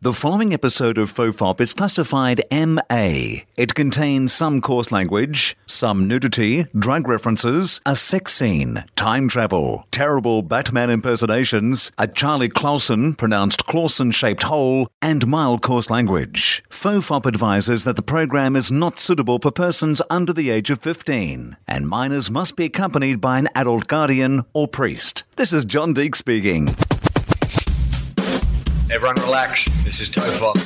The following episode of FOFOP is classified MA. It contains some coarse language, some nudity, drug references, a sex scene, time travel, terrible Batman impersonations, a Charlie Clausen, pronounced Clausen-shaped hole, and mild coarse language. FOFOP advises that the program is not suitable for persons under the age of 15, and minors must be accompanied by an adult guardian or priest. This is John Deek speaking. Everyone relax. This is Tofop.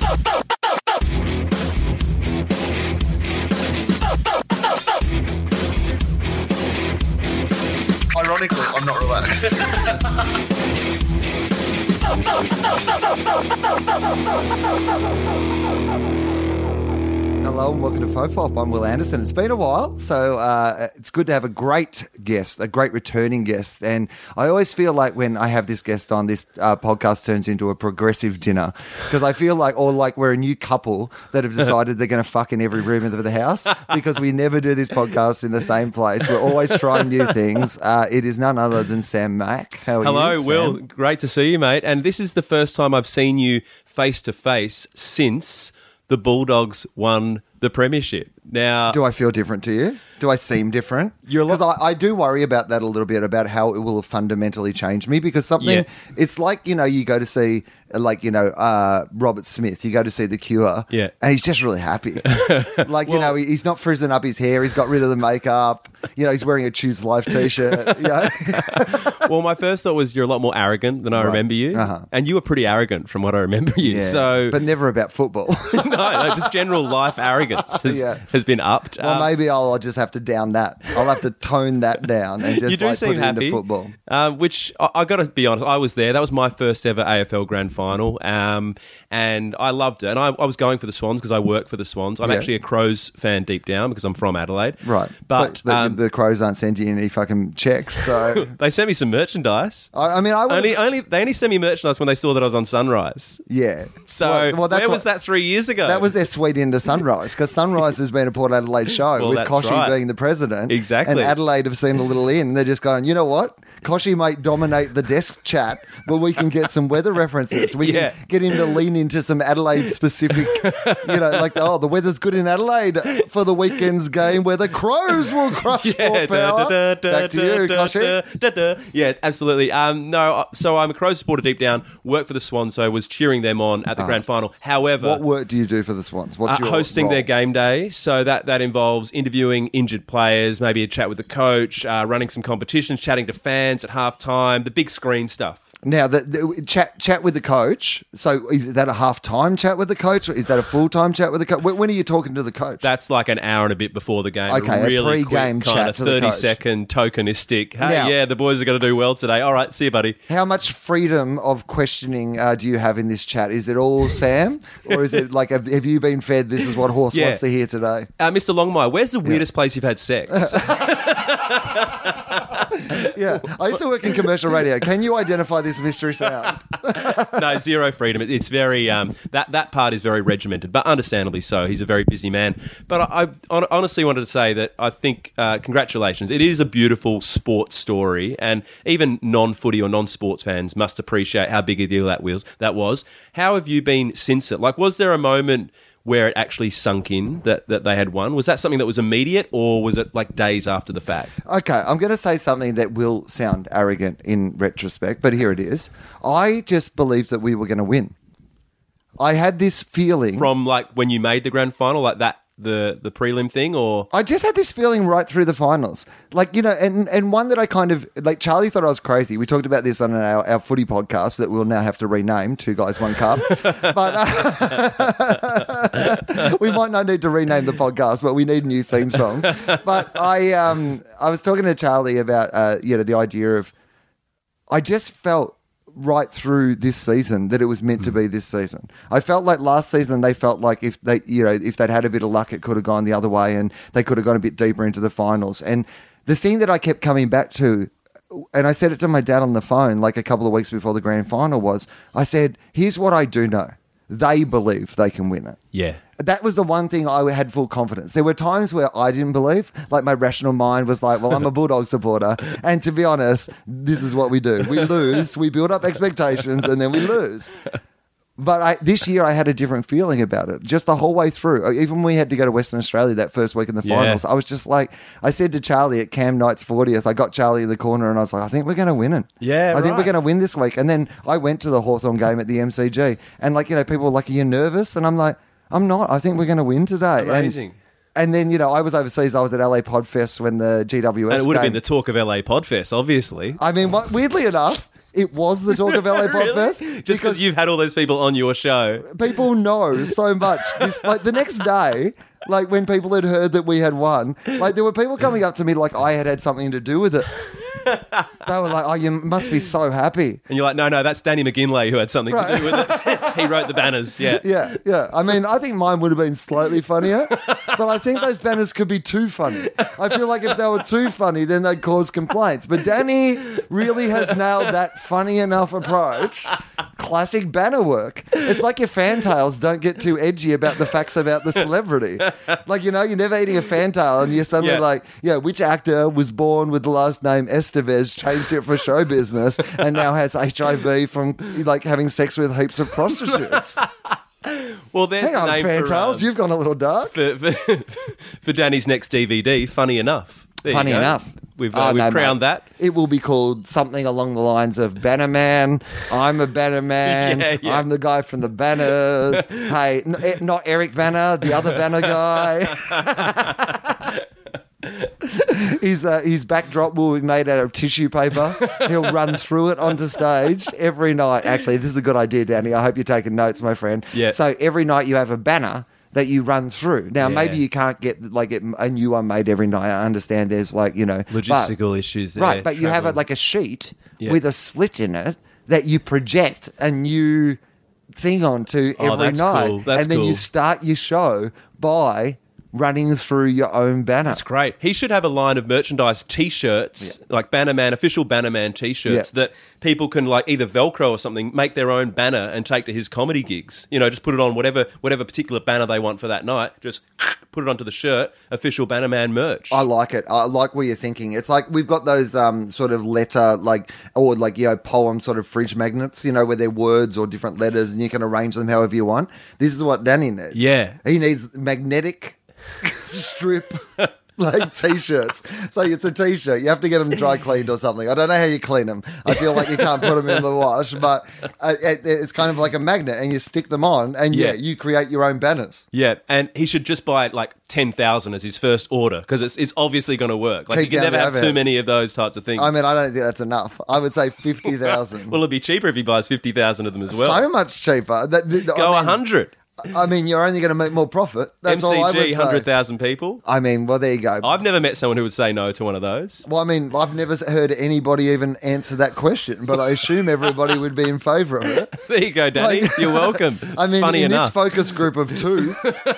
Ironically, I'm not relaxed. Hello and welcome to FOFOP. I'm Will Anderson. It's been a while, so it's good to have a great guest, a great returning guest. And I always feel like when I have this guest on, this podcast turns into a progressive dinner because I feel like, or like we're a new couple that have decided they're going to fuck in every room of the house because we never do this podcast in the same place. We're always trying new things. It is none other than Sam Mack. How are you, Hello, Sam? Will. Great to see you, mate. And this is the first time I've seen you face to face since the Bulldogs won the premiership. Now, do I feel different to you? Do I seem different? Because I do worry about that a little bit, about how it will have fundamentally changed me. Because something, it's like, you know, you go to see, like, you know, Robert Smith, you go to see The Cure, and he's just really happy. Like, you know, he's not frizzing up his hair, he's got rid of the makeup, you know, he's wearing a Choose Life t-shirt. You know? Well, my first thought was you're a lot more arrogant than I remember you. And you were pretty arrogant from what I remember you. Yeah, so, but never about football. no, just general life arrogance has been upped. Well, maybe I'll just have to down that. I'll have to tone that down and just you do like seem put it happy, into football. Which I got to be honest, I was there. That was my first ever AFL Grand Final, and I loved it. And I was going for the Swans because I work for the Swans. I'm actually a Crows fan deep down because I'm from Adelaide. Right. But the Crows aren't sending you any fucking checks, so... They sent me some merchandise. They only sent me merchandise when they saw that I was on Sunrise. Yeah. So where was that 3 years ago? That was their sweet into Sunrise, because Sunrise has been a Port Adelaide show with Koshy being the president. Exactly. And Adelaide have seen a little in. They're just going, you know what? Koshy might dominate the desk chat, but we can get some weather references. We can get him to lean into some Adelaide-specific, you know, like, the weather's good in Adelaide for the weekend's game where the Crows will crush more power. Back to you, Koshy. Yeah, absolutely. So I'm a Crows supporter deep down, work for the Swans, so I was cheering them on at the Grand Final. However... What work do you do for the Swans? What's your hosting role? Their game day, so that involves interviewing injured players, maybe a chat with the coach, running some competitions, chatting to fans at halftime, the big screen stuff. Now, the chat with the coach, so is that a half-time chat with the coach, or is that a full-time chat with the coach? When are you talking to the coach? That's like an hour and a bit before the game. Okay, a really pre-game quick, chat kind of to the coach. 30-second tokenistic, hey, the boys are going to do well today. All right, see you, buddy. How much freedom of questioning do you have in this chat? Is it all Sam? Or is it like, have you been fed, this is what Horse wants to hear today? Mr. Longmire, where's the weirdest place you've had sex? Yeah, I used to work in commercial radio. Can you identify this mystery sound? No, zero freedom. It's very that part is very regimented, but understandably so. He's a very busy man. But I honestly wanted to say that I think congratulations. It is a beautiful sports story, and even non-footy or non-sports fans must appreciate how big a deal that was. How have you been since it? Like, was there a moment where it actually sunk in that they had won? Was that something that was immediate, or was it like days after the fact? Okay, I'm going to say something that will sound arrogant in retrospect, but here it is. I just believed that we were going to win. I had this feeling... From like when you made the grand final, like that, the prelim thing, or... I just had this feeling right through the finals. Like, you know, and one that I kind of... Like, Charlie thought I was crazy. We talked about this on our footy podcast that we'll now have to rename, Two Guys, One Cup. But we might not need to rename the podcast, but we need a new theme song. But I was talking to Charlie about, the idea of... I just felt right through this season that it was meant to be this season. I felt like last season they felt like if they'd had a bit of luck, it could have gone the other way and they could have gone a bit deeper into the finals. And the thing that I kept coming back to, and I said it to my dad on the phone like a couple of weeks before the grand final, was I said, here's what I do know. They believe they can win it. Yeah. That was the one thing I had full confidence. There were times where I didn't believe, like my rational mind was like, well, I'm a Bulldog supporter. And to be honest, this is what we do. We lose, we build up expectations, and then we lose. But this year I had a different feeling about it, just the whole way through. Even when we had to go to Western Australia that first week in the finals, I was just like, I said to Charlie at Cam Knight's 40th, I got Charlie in the corner and I was like, I think we're going to win it. Yeah, I think we're right. going to win this week. And then I went to the Hawthorn game at the MCG and people were like, are you nervous? And I'm like, I'm not. I think we're going to win today. Amazing. And then, I was overseas. I was at LA Podfest when the GWS And it would have game- been the talk of LA Podfest, obviously. I mean, weirdly enough, it was the talk of LA Podfest. Really? Just because you've had all those people on your show. People know so much. The next day, when people had heard that we had won, there were people coming up to me like I had something to do with it. They were like, "Oh, you must be so happy." And you're like, no, that's Danny McGinlay who had something to do with it. He wrote the banners, yeah. Yeah. I mean, I think mine would have been slightly funnier, but I think those banners could be too funny. I feel like if they were too funny, then they'd cause complaints. But Danny really has nailed that funny enough approach. Classic banner work. It's like your fantails don't get too edgy about the facts about the celebrity. You're never eating a fantail and you're suddenly which actor was born with the last name Estevez, changed it for show business, and now has HIV from having sex with heaps of prostitutes. Well, there's Hang the on, name fantails, you've gone a little dark. for Danny's next DVD, Funny Enough. There you Funny go. enough. We've Oh, no, crowned mate. that. It will be called something along the lines of Banner Man. I'm a Banner Man. Yeah. I'm the guy from the banners. Hey, not Eric Banner, the other Banner guy. His backdrop will be made out of tissue paper. He'll run through it onto stage every night. Actually, this is a good idea, Danny. I hope you're taking notes, my friend. Yeah. So every night you have a banner that you run through. Now, maybe you can't get a new one made every night. I understand there's Logistical issues there. Right, but you have travel. a sheet with a slit in it that you project a new thing onto every that's night. cool. That's and then you cool. start your show by running through your own banner. That's great. He should have a line of merchandise T-shirts, like Bannerman, official Bannerman T-shirts that people can either Velcro or something, make their own banner and take to his comedy gigs. Just put it on whatever particular banner they want for that night. Just put it onto the shirt, official Bannerman merch. I like it. I like what you're thinking. It's like we've got those sort of letter, poem sort of fridge magnets, where they're words or different letters and you can arrange them however you want. This is what Danny needs. Yeah. He needs magnetic strip T-shirts. So it's a T-shirt. You have to get them dry cleaned or something. I don't know how you clean them. I feel like you can't put them in the wash, but it's kind of like a magnet and you stick them on and you create your own banners. Yeah, and he should just buy 10,000 as his first order because it's obviously going to work. You Keep can down never the have too overheads. many of those types of things. I mean, I don't think that's enough. I would say 50,000. Well, it'd be cheaper if he buys 50,000 of them as well. So much cheaper. Go 100. I mean, you're only going to make more profit. That's all I would MCG, say. 100,000 people. I mean, well, there you go. I've never met someone who would say no to one of those. Well, I mean, I've never heard anybody even answer that question, but I assume everybody would be in favour of it. There you go, Danny. You're welcome. I mean, Funny in enough. this focus group of two,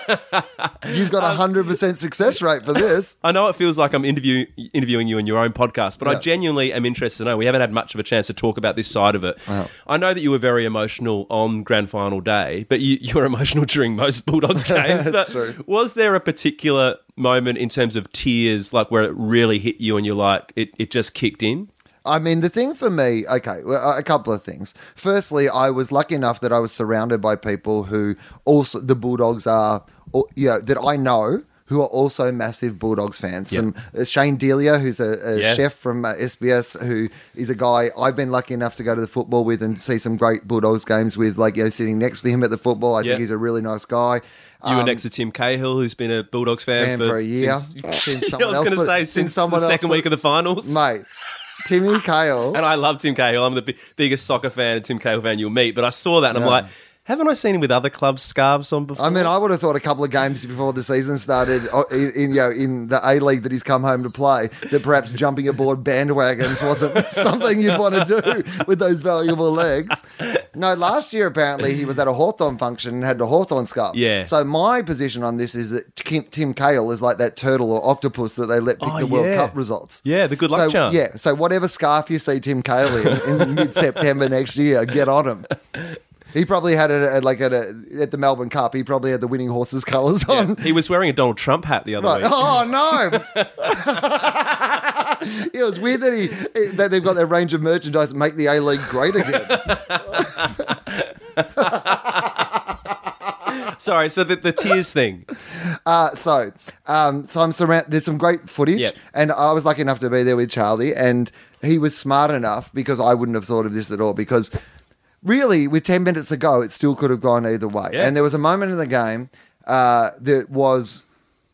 you've got a 100% success rate for this. I know it feels like I'm interviewing you in your own podcast, but I Yeah. genuinely am interested to know. We haven't had much of a chance to talk about this side of it. Wow. I know that you were very emotional on grand final day, but you were emotional during most Bulldogs games. That's But true. was there a particular moment in terms of tears, where it really hit you and you're like, it just kicked in? I mean, the thing for me, a couple of things. Firstly, I was lucky enough that I was surrounded by people who also, the Bulldogs are, that I know, who are also massive Bulldogs fans. Yep. Shane Delia, who's a Yeah. chef from SBS, who is a guy I've been lucky enough to go to the football with and see some great Bulldogs games with, sitting next to him at the football. I Yeah. think he's a really nice guy. You were next to Tim Cahill, who's been a Bulldogs fan for a year. Since, Since I someone was else going to put- say since since someone the else second put- week of the finals. Mate, Timmy Cahill. And I love Tim Cahill. I'm the biggest soccer fan and Tim Cahill fan you'll meet. But I saw that and I'm like, haven't I seen him with other clubs' scarves on before? I mean, I would have thought a couple of games before the season started in the A-League that he's come home to play, that perhaps jumping aboard bandwagons wasn't something you'd want to do with those valuable legs. No, last year apparently he was at a Hawthorn function and had the Hawthorn scarf. Yeah. So my position on this is that Tim Cahill is like that turtle or octopus that they let pick the World Cup results. Yeah, the good luck charm. Yeah, so whatever scarf you see Tim Cahill in mid-September next year, get on him. He probably had it at the Melbourne Cup. He probably had the winning horses colours on. He was wearing a Donald Trump hat the other Right. week. Oh no! It was weird that they've got their range of merchandise that make the A-League great again. Sorry, so the tears thing. So I'm surrounded. There's some great footage, Yep. and I was lucky enough to be there with Charlie, and he was smart enough because I wouldn't have thought of this at all. Because really, with 10 minutes to go, it still could have gone either way. Yeah. And there was a moment in the game that was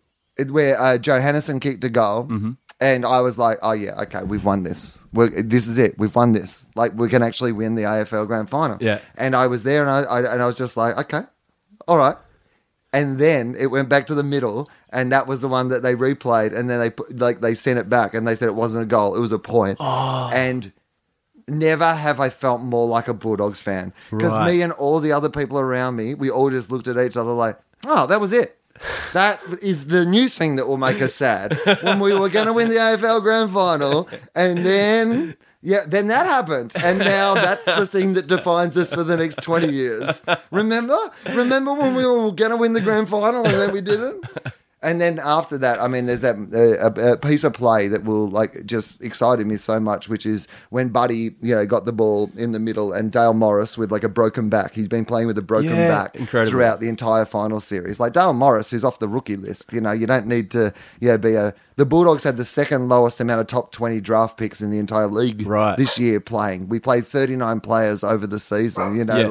where Johannesson kicked a goal. Mm-hmm. And I was like, oh, yeah, okay, we've won this. This is it. We've won this. Like, we can actually win the AFL Grand Final. Yeah. And I was there, and I was just like, okay, all right. And then it went back to the middle, and that was the one that they replayed, and then they sent it back, and they said it wasn't a goal, it was a point. Oh. And never have I felt more like a Bulldogs fan. Because Right. me and all the other people around me, we all just looked at each other like, oh, that was it. That is the new thing that will make us sad. When we were going to win the AFL Grand Final, and then that happened. And now that's the thing that defines us for the next 20 years. Remember when we were going to win the Grand Final and then we didn't? And then after that, I mean, there's that a piece of play that will just excited me so much, which is when Buddy, got the ball in the middle, and Dale Morris with a broken back. He's been playing with a broken back incredible. throughout the entire final series. Like Dale Morris, who's off the rookie list. You don't need to be the Bulldogs had the second lowest amount of top 20 draft picks in the entire league this year playing. We played 39 players over the season.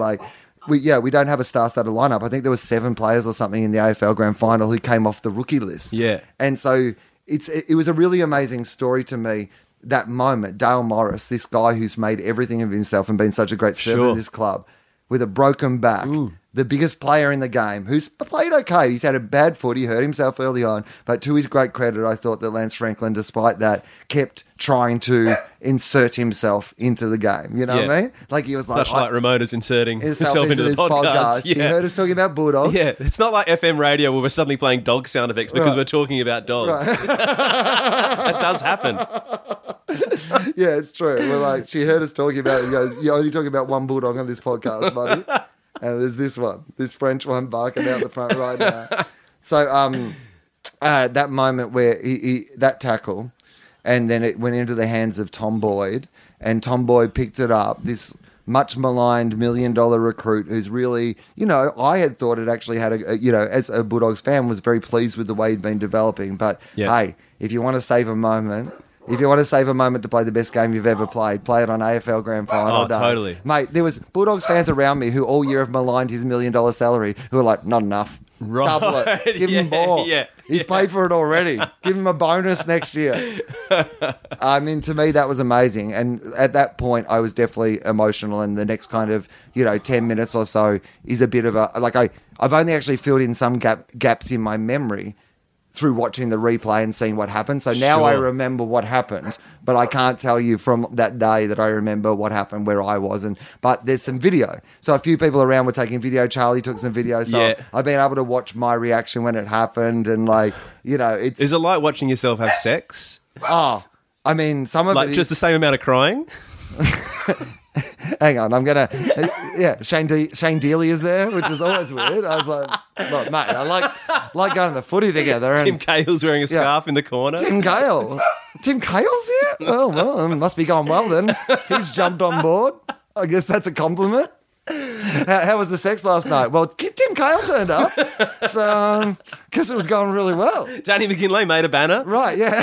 We don't have a star-studded lineup. I think there was 7 players or something in the AFL Grand Final who came off the rookie list. Yeah. And so it was a really amazing story to me, that moment. Dale Morris, this guy who's made everything of himself and been such a great servant of this club, with a broken back, the biggest player in the game, who's played okay. He's had a bad foot. He hurt himself early on. But to his great credit, I thought that Lance Franklin, despite that, kept trying to insert himself into the game. You know what I mean? Like he was like... Much like Ramona's inserting himself herself into the this podcast. She heard us talking about Bulldogs. Yeah, it's not like FM radio where we're suddenly playing dog sound effects because we're talking about dogs. That does happen. Yeah, it's true. We're like, she heard us talking about it. Goes, you're only talking about one Bulldog on this podcast, buddy. And it is this one, this French one barking out the front right now. So that moment where he that tackle, and then it went into the hands of Tom Boyd, and Tom Boyd picked it up, this much maligned $1 million recruit who's really, I had thought it actually had as a Bulldogs fan, was very pleased with the way he'd been developing. But hey, if you want to save a moment... If you want to save a moment to play the best game you've ever played, play it on AFL Grand Final. Oh, totally. Mate, there was Bulldogs fans around me who all year have maligned his $1 million salary, who are like, not enough. Right. Double it. Give him more. Yeah. He's paid for it already. Give him a bonus next year. I mean, to me, that was amazing. And at that point, I was definitely emotional. And the next kind of, 10 minutes or so is a bit of a... I've only actually filled in some gaps in my memory through watching the replay and seeing what happened. So now I remember what happened, but I can't tell you from that day that I remember what happened where I was. But there's some video. So a few people around were taking video. Charlie took some video. So I've been able to watch my reaction when it happened. And it's... Is it like watching yourself have sex? Oh, I mean, some of it... Just the same amount of crying? Hang on, I'm going to... Shane Dealey is there, which is always weird. I was like, look, mate, I like going to the footy together. And, Tim Cale's wearing a scarf in the corner. Tim Cale. Tim Cale's here? Oh, well, it must be going well then. He's jumped on board. I guess that's a compliment. How was the sex last night? Well, Tim Cale turned up, so guess it was going really well. Danny McKinlay made a banner. Right, yeah.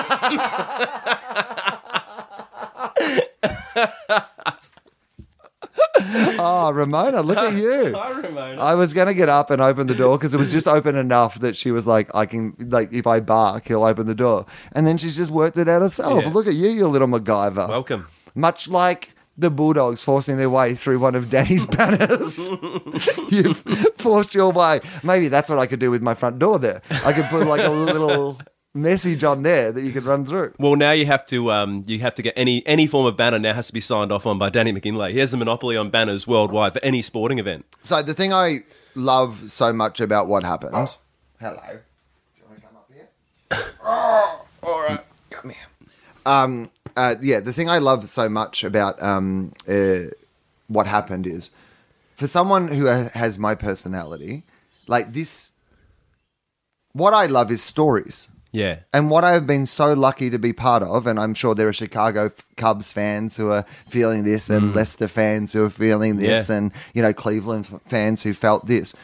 Oh, Ramona, look at you. Hi, Ramona. I was going to get up and open the door because it was just open enough that she was like, if I bark, he'll open the door. And then she's just worked it out herself. Yeah. Look at you little MacGyver. Welcome. Much like the Bulldogs forcing their way through one of Danny's banners. You've forced your way. Maybe that's what I could do with my front door there. I could put a little message on there that you could run through. Well, now you have to get any form of banner now has to be signed off on by Danny McKinlay. He has the monopoly on banners worldwide for any sporting event. So the thing I love so much about what happened... Hello. Do you want to come up here? Oh, all right. Come here. The thing I love so much about what happened is, for someone who has my personality, like this... What I love is stories. Yeah. And what I've been so lucky to be part of, and I'm sure there are Chicago Cubs fans who are feeling this, and Leicester fans who are feeling this, and Cleveland fans who felt this.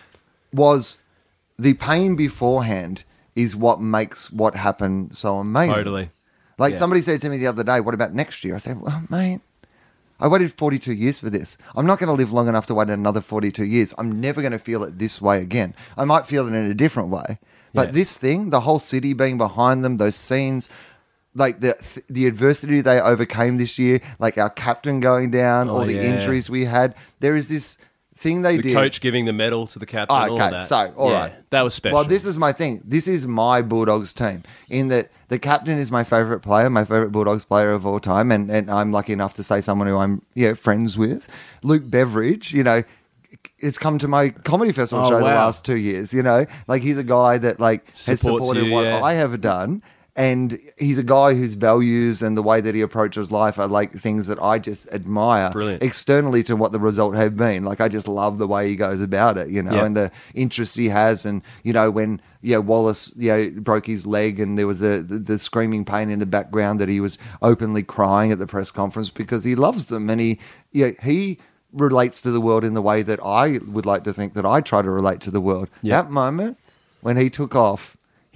was the pain beforehand is what makes what happened so amazing. Totally. Like Yeah. somebody said to me the other day, what about next year? I said, well, mate, I waited 42 years for this. I'm not going to live long enough to wait another 42 years. I'm never going to feel it this way again. I might feel it in a different way. But Yeah. this thing, the whole city being behind them, those scenes, like the adversity they overcame this year, like our captain going down, all the yeah. injuries we had, there is this thing they The did. coach giving the medal to the captain. Oh, all okay, that. so, all Yeah, right. that was special. Well, this is my thing. This is my Bulldogs team. In that the captain is my favourite player, my favourite Bulldogs player of all time, and I'm lucky enough to say someone who I'm friends with. Luke Beveridge, it's come to my comedy festival Oh, show the wow. last 2 years. Like he's a guy that has Supports supported you, what yeah. I have done. And he's a guy whose values and the way that he approaches life are like things that I just admire Brilliant. externally to what the result have been. Like I just love the way he goes about it, Yeah. and the interest he has. And, when Wallace, broke his leg and there was the screaming pain in the background that he was openly crying at the press conference because he loves them. And he relates to the world in the way that I would like to think that I try to relate to the world. Yeah. That moment when he took off,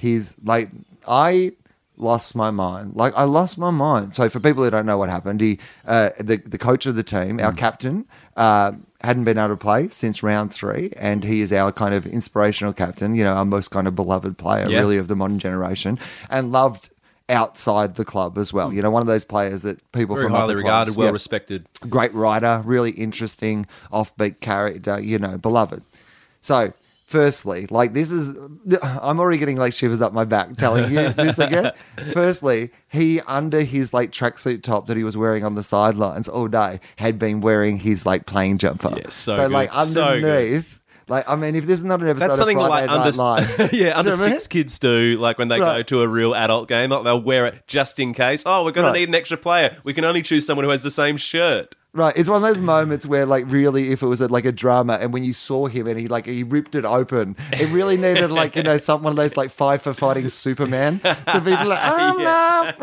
I lost my mind. Like I lost my mind. So for people who don't know what happened, he, the coach of the team, our captain, hadn't been able to play since round 3, and he is our kind of inspirational captain. Our most kind of beloved player, Yeah. really, of the modern generation, and loved outside the club as well. One of those players that people Very from highly other regarded, clubs, well yeah, respected. great writer, really interesting, offbeat character, beloved. So, firstly, I'm already getting like shivers up my back telling you this again. Firstly, he, under his tracksuit top that he was wearing on the sidelines all day, had been wearing his playing jumper. Yeah, so good. Underneath. If this is not an episode That's something of that Friday Night Lights, under Do you know what I mean? 6 kids do. Like when they go Right. to a real adult game, they'll wear it just in case. Oh, we're going Right. to need an extra player. We can only choose someone who has the same shirt. Right, it's one of those moments where, really, if it was a drama, and when you saw him and he ripped it open, it really needed one of those 5 for fighting Superman to be like, I'm not,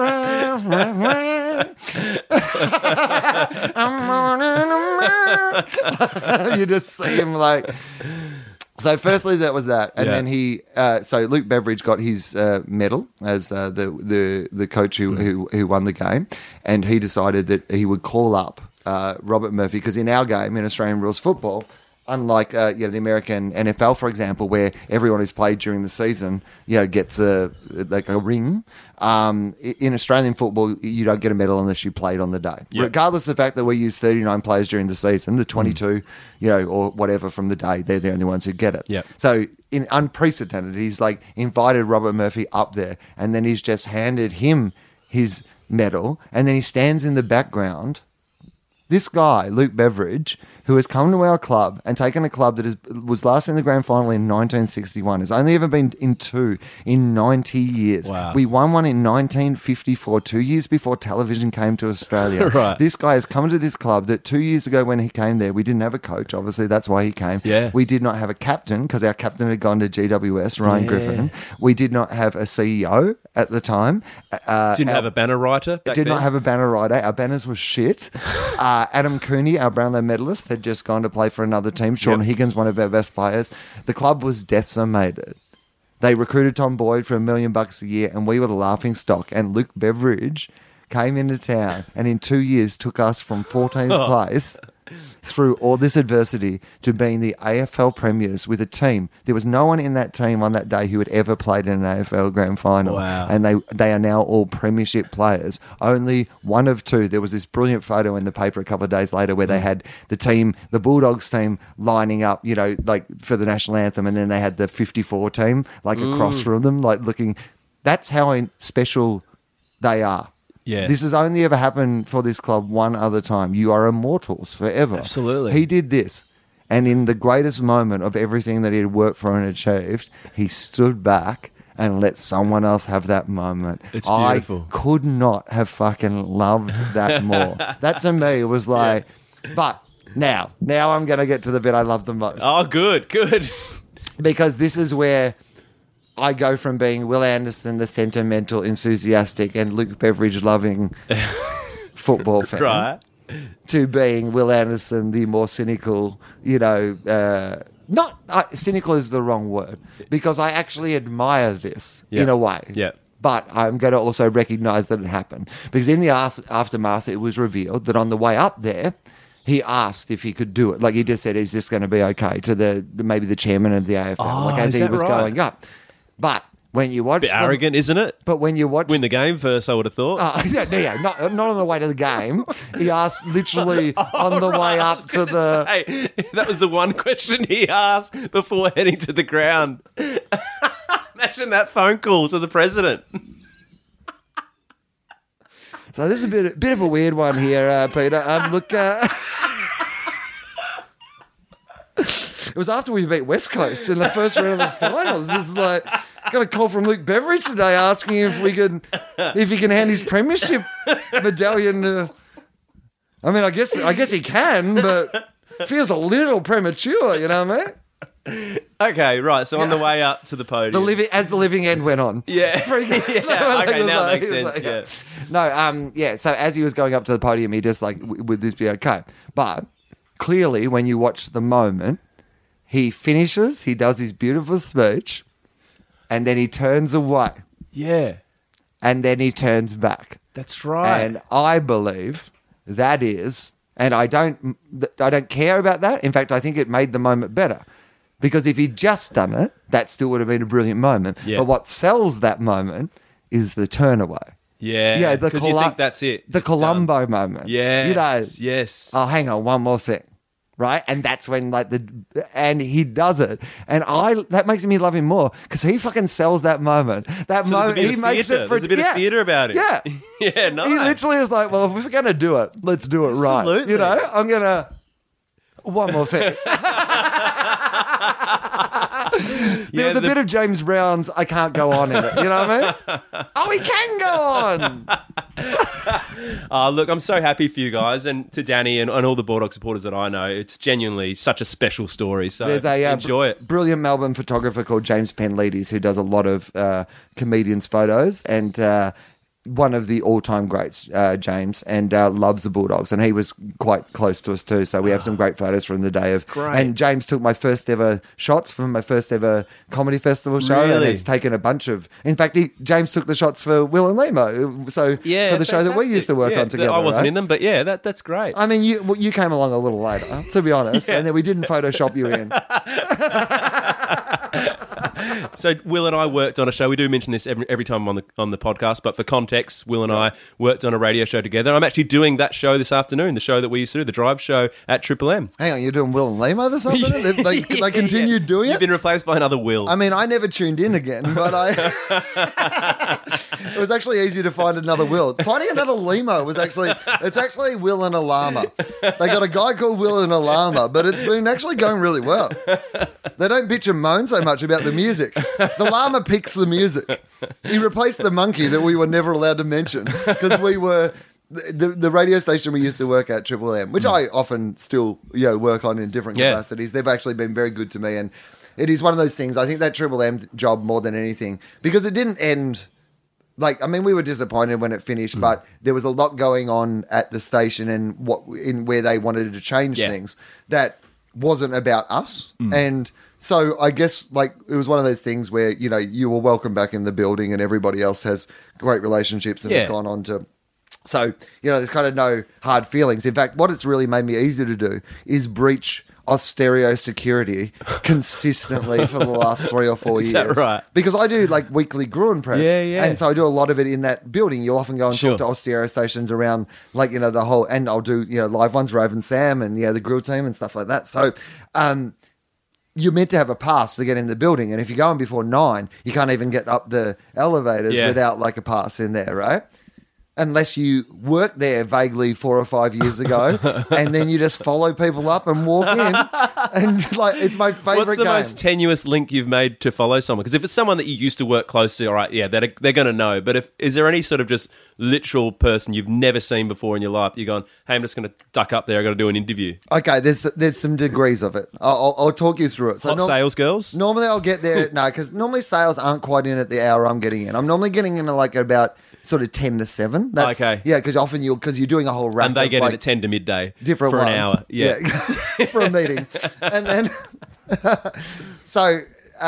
you just see him So, firstly, that was that, and Yeah. then he. So Luke Beveridge got his medal as the coach who won the game, and he decided that he would call up Robert Murphy, because in our game, in Australian rules football, unlike the American NFL, for example, where everyone who's played during the season gets a ring. In Australian football, you don't get a medal unless you played on the day, Yep. regardless of the fact that we use 39 players during the season. The 22, or whatever from the day, they're the only ones who get it. Yep. So in unprecedented, he's invited Robert Murphy up there, and then he's just handed him his medal, and then he stands in the background. This guy, Luke Beveridge, who has come to our club and taken a club that was last in the grand final in 1961, has only ever been in 2 in 90 years. Wow. We won one in 1954, 2 years before television came to Australia. Right. This guy has come to this club that 2 years ago when he came there, we didn't have a coach, obviously, that's why he came. Yeah. We did not have a captain because our captain had gone to GWS, Ryan Yeah. Griffin. We did not have a CEO at the time. Didn't have a banner writer. Back Did then. not have a banner rider. Our banners were shit. Adam Cooney, our Brownlow medalist, had just gone to play for another team. Sean Yep. Higgins, one of our best players. The club was deaths are made it. They recruited Tom Boyd for $1 million a year, and we were the laughing stock. And Luke Beveridge came into town and in 2 years took us from 14th place through all this adversity to being the AFL premiers with a team. There was no one in that team on that day who had ever played in an AFL grand final. Wow. And they are now all premiership players. Only one of 2. There was this brilliant photo in the paper a couple of days later where they had the team, the Bulldogs team, lining up, for the national anthem, and then they had the 54 team, across from them, looking. That's how special they are. Yeah. This has only ever happened for this club one other time. You are immortals forever. Absolutely. He did this. And in the greatest moment of everything that he had worked for and achieved, he stood back and let someone else have that moment. It's beautiful. I could not have fucking loved that more. That to me was but now I'm going to get to the bit I love the most. Oh, good. Because this is where I go from being Will Anderson, the sentimental, enthusiastic, and Luke Beveridge loving football fan, Right. to being Will Anderson, the more cynical, not cynical is the wrong word, because I actually admire this in a way. Yeah. But I'm going to also recognize that it happened, because in the aftermath, it was revealed that on the way up there, he asked if he could do it. Like, he just said, "Is this going to be okay?" to maybe the chairman of the AFL, like as is he that was right? going up. But when you watch, Bit arrogant, isn't it? But when you watch, Win the game first, I would have thought. not on the way to the game. He asked literally on the way up to the. Hey, that was the one question he asked before heading to the ground. Imagine that phone call to the president. So this is a bit of a weird one here, Peter. Look, it was after we beat West Coast in the first round of the finals. It's like, got a call from Luke Beveridge today asking if he can hand his premiership medallion to. I mean, I guess he can, but it feels a little premature. You know what I mean? Okay, right. So on the way up to the podium. As the living end went on. Yeah. Pretty good. Yeah, okay, now it makes He was sense, yeah. No, so as he was going up to the podium, he just like, would this be okay? But clearly, when you watch the moment, he finishes, he does his beautiful speech, and then he turns away, Yeah, and then he turns back. that's right. And I believe that is, and I don't care about that. In fact, I think it made the moment better. Because if he'd just done it, that still would have been a brilliant moment. Yeah. But what sells that moment is the turn away. yeah, the because you think that's it. The It's Columbo done. moment. Yes, You know, yes. oh, hang on, one more thing. Right? And that's when and he does it. And that makes me love him more, because he fucking sells that moment. That So there's a moment, bit he of makes theatre. it for There's a bit of theatre about it. Yeah. Yeah, nice. He literally is like, well, if we're going to do it, let's do it right. Absolutely. You know, I'm going to. One more thing. There was a bit of James Brown's "I can't go on" in it. You know what I mean? Oh, he can go on. Look, I'm so happy for you guys, and to Danny and all the Bulldog supporters that I know. It's genuinely such a special story. So There's a enjoy it. brilliant Melbourne photographer called James Penledes who does a lot of comedians' photos, and one of the all-time greats, James, and loves the Bulldogs, and he was quite close to us too. So we have some great photos from the day of. Great. And James took my first ever shots from my first ever comedy festival show, and Really? has taken a bunch of. In fact, James took the shots for Will and Limo. So Yeah, for the show that we used to work on together. I wasn't right? in them, but yeah, that's great. I mean, you came along a little later, to be honest, and then we didn't Photoshop you in. So Will and I worked on a show. We do mention this every time on the podcast, but for context, Will and I worked on a radio show together. I'm actually doing that show this afternoon, the show that we used to do, the Drive Show at Triple M. Hang on, you're doing Will and Limo this afternoon? They continued doing it? You've been replaced by another Will. I mean, I never tuned in again, but it was actually easy to find another Will. Finding another Limo it's actually Will and a llama. They got a guy called Will and a llama, but it's been actually going really well. They don't bitch and moan so much about the music. The llama picks the music. He replaced the monkey that we were never allowed to mention, because we were the radio station we used to work at, Triple M, which I often still work on in different capacities. They've actually been very good to me, and it is one of those things. I think that Triple M job more than anything, because it didn't end. Like, I mean, we were disappointed when it finished, but there was a lot going on at the station and where they wanted to change things that wasn't about us. And so I guess, like, it was one of those things where, you were welcome back in the building and everybody else has great relationships and has gone on to. So, there's kind of no hard feelings. In fact, what it's really made me easy to do is breach Austereo security consistently for the last 3 or 4 years. Is that right? Because I do like weekly Gruen press. Yeah. And so I do a lot of it in that building. You'll often go and talk to Austereo stations around, like, the whole, and I'll do, live ones, Rove and Sam and, the grill team and stuff like that. So, you're meant to have a pass to get in the building. And if you're going before 9, you can't even get up the elevators without like a pass in there, right? Unless you worked there vaguely 4 or 5 years ago, and then you just follow people up and walk in, and like it's my favorite. What's the game. most tenuous link you've made to follow someone? Because if it's someone that you used to work close to, all right, yeah, they're going to know. But is there any sort of just literal person you've never seen before in your life? You're going, hey, I'm just going to duck up there. I got to do an interview. Okay, there's some degrees of it. I'll talk you through it. So Hot sales girls. Normally I'll get there because normally sales aren't quite in at the hour I'm getting in. I'm normally getting in at like about sort of 10 to 7. That's, Okay. Yeah, because often because you're doing a whole rack And they of, get like, in at 10 to midday different for ones. an hour. Yeah. for a meeting. And then, so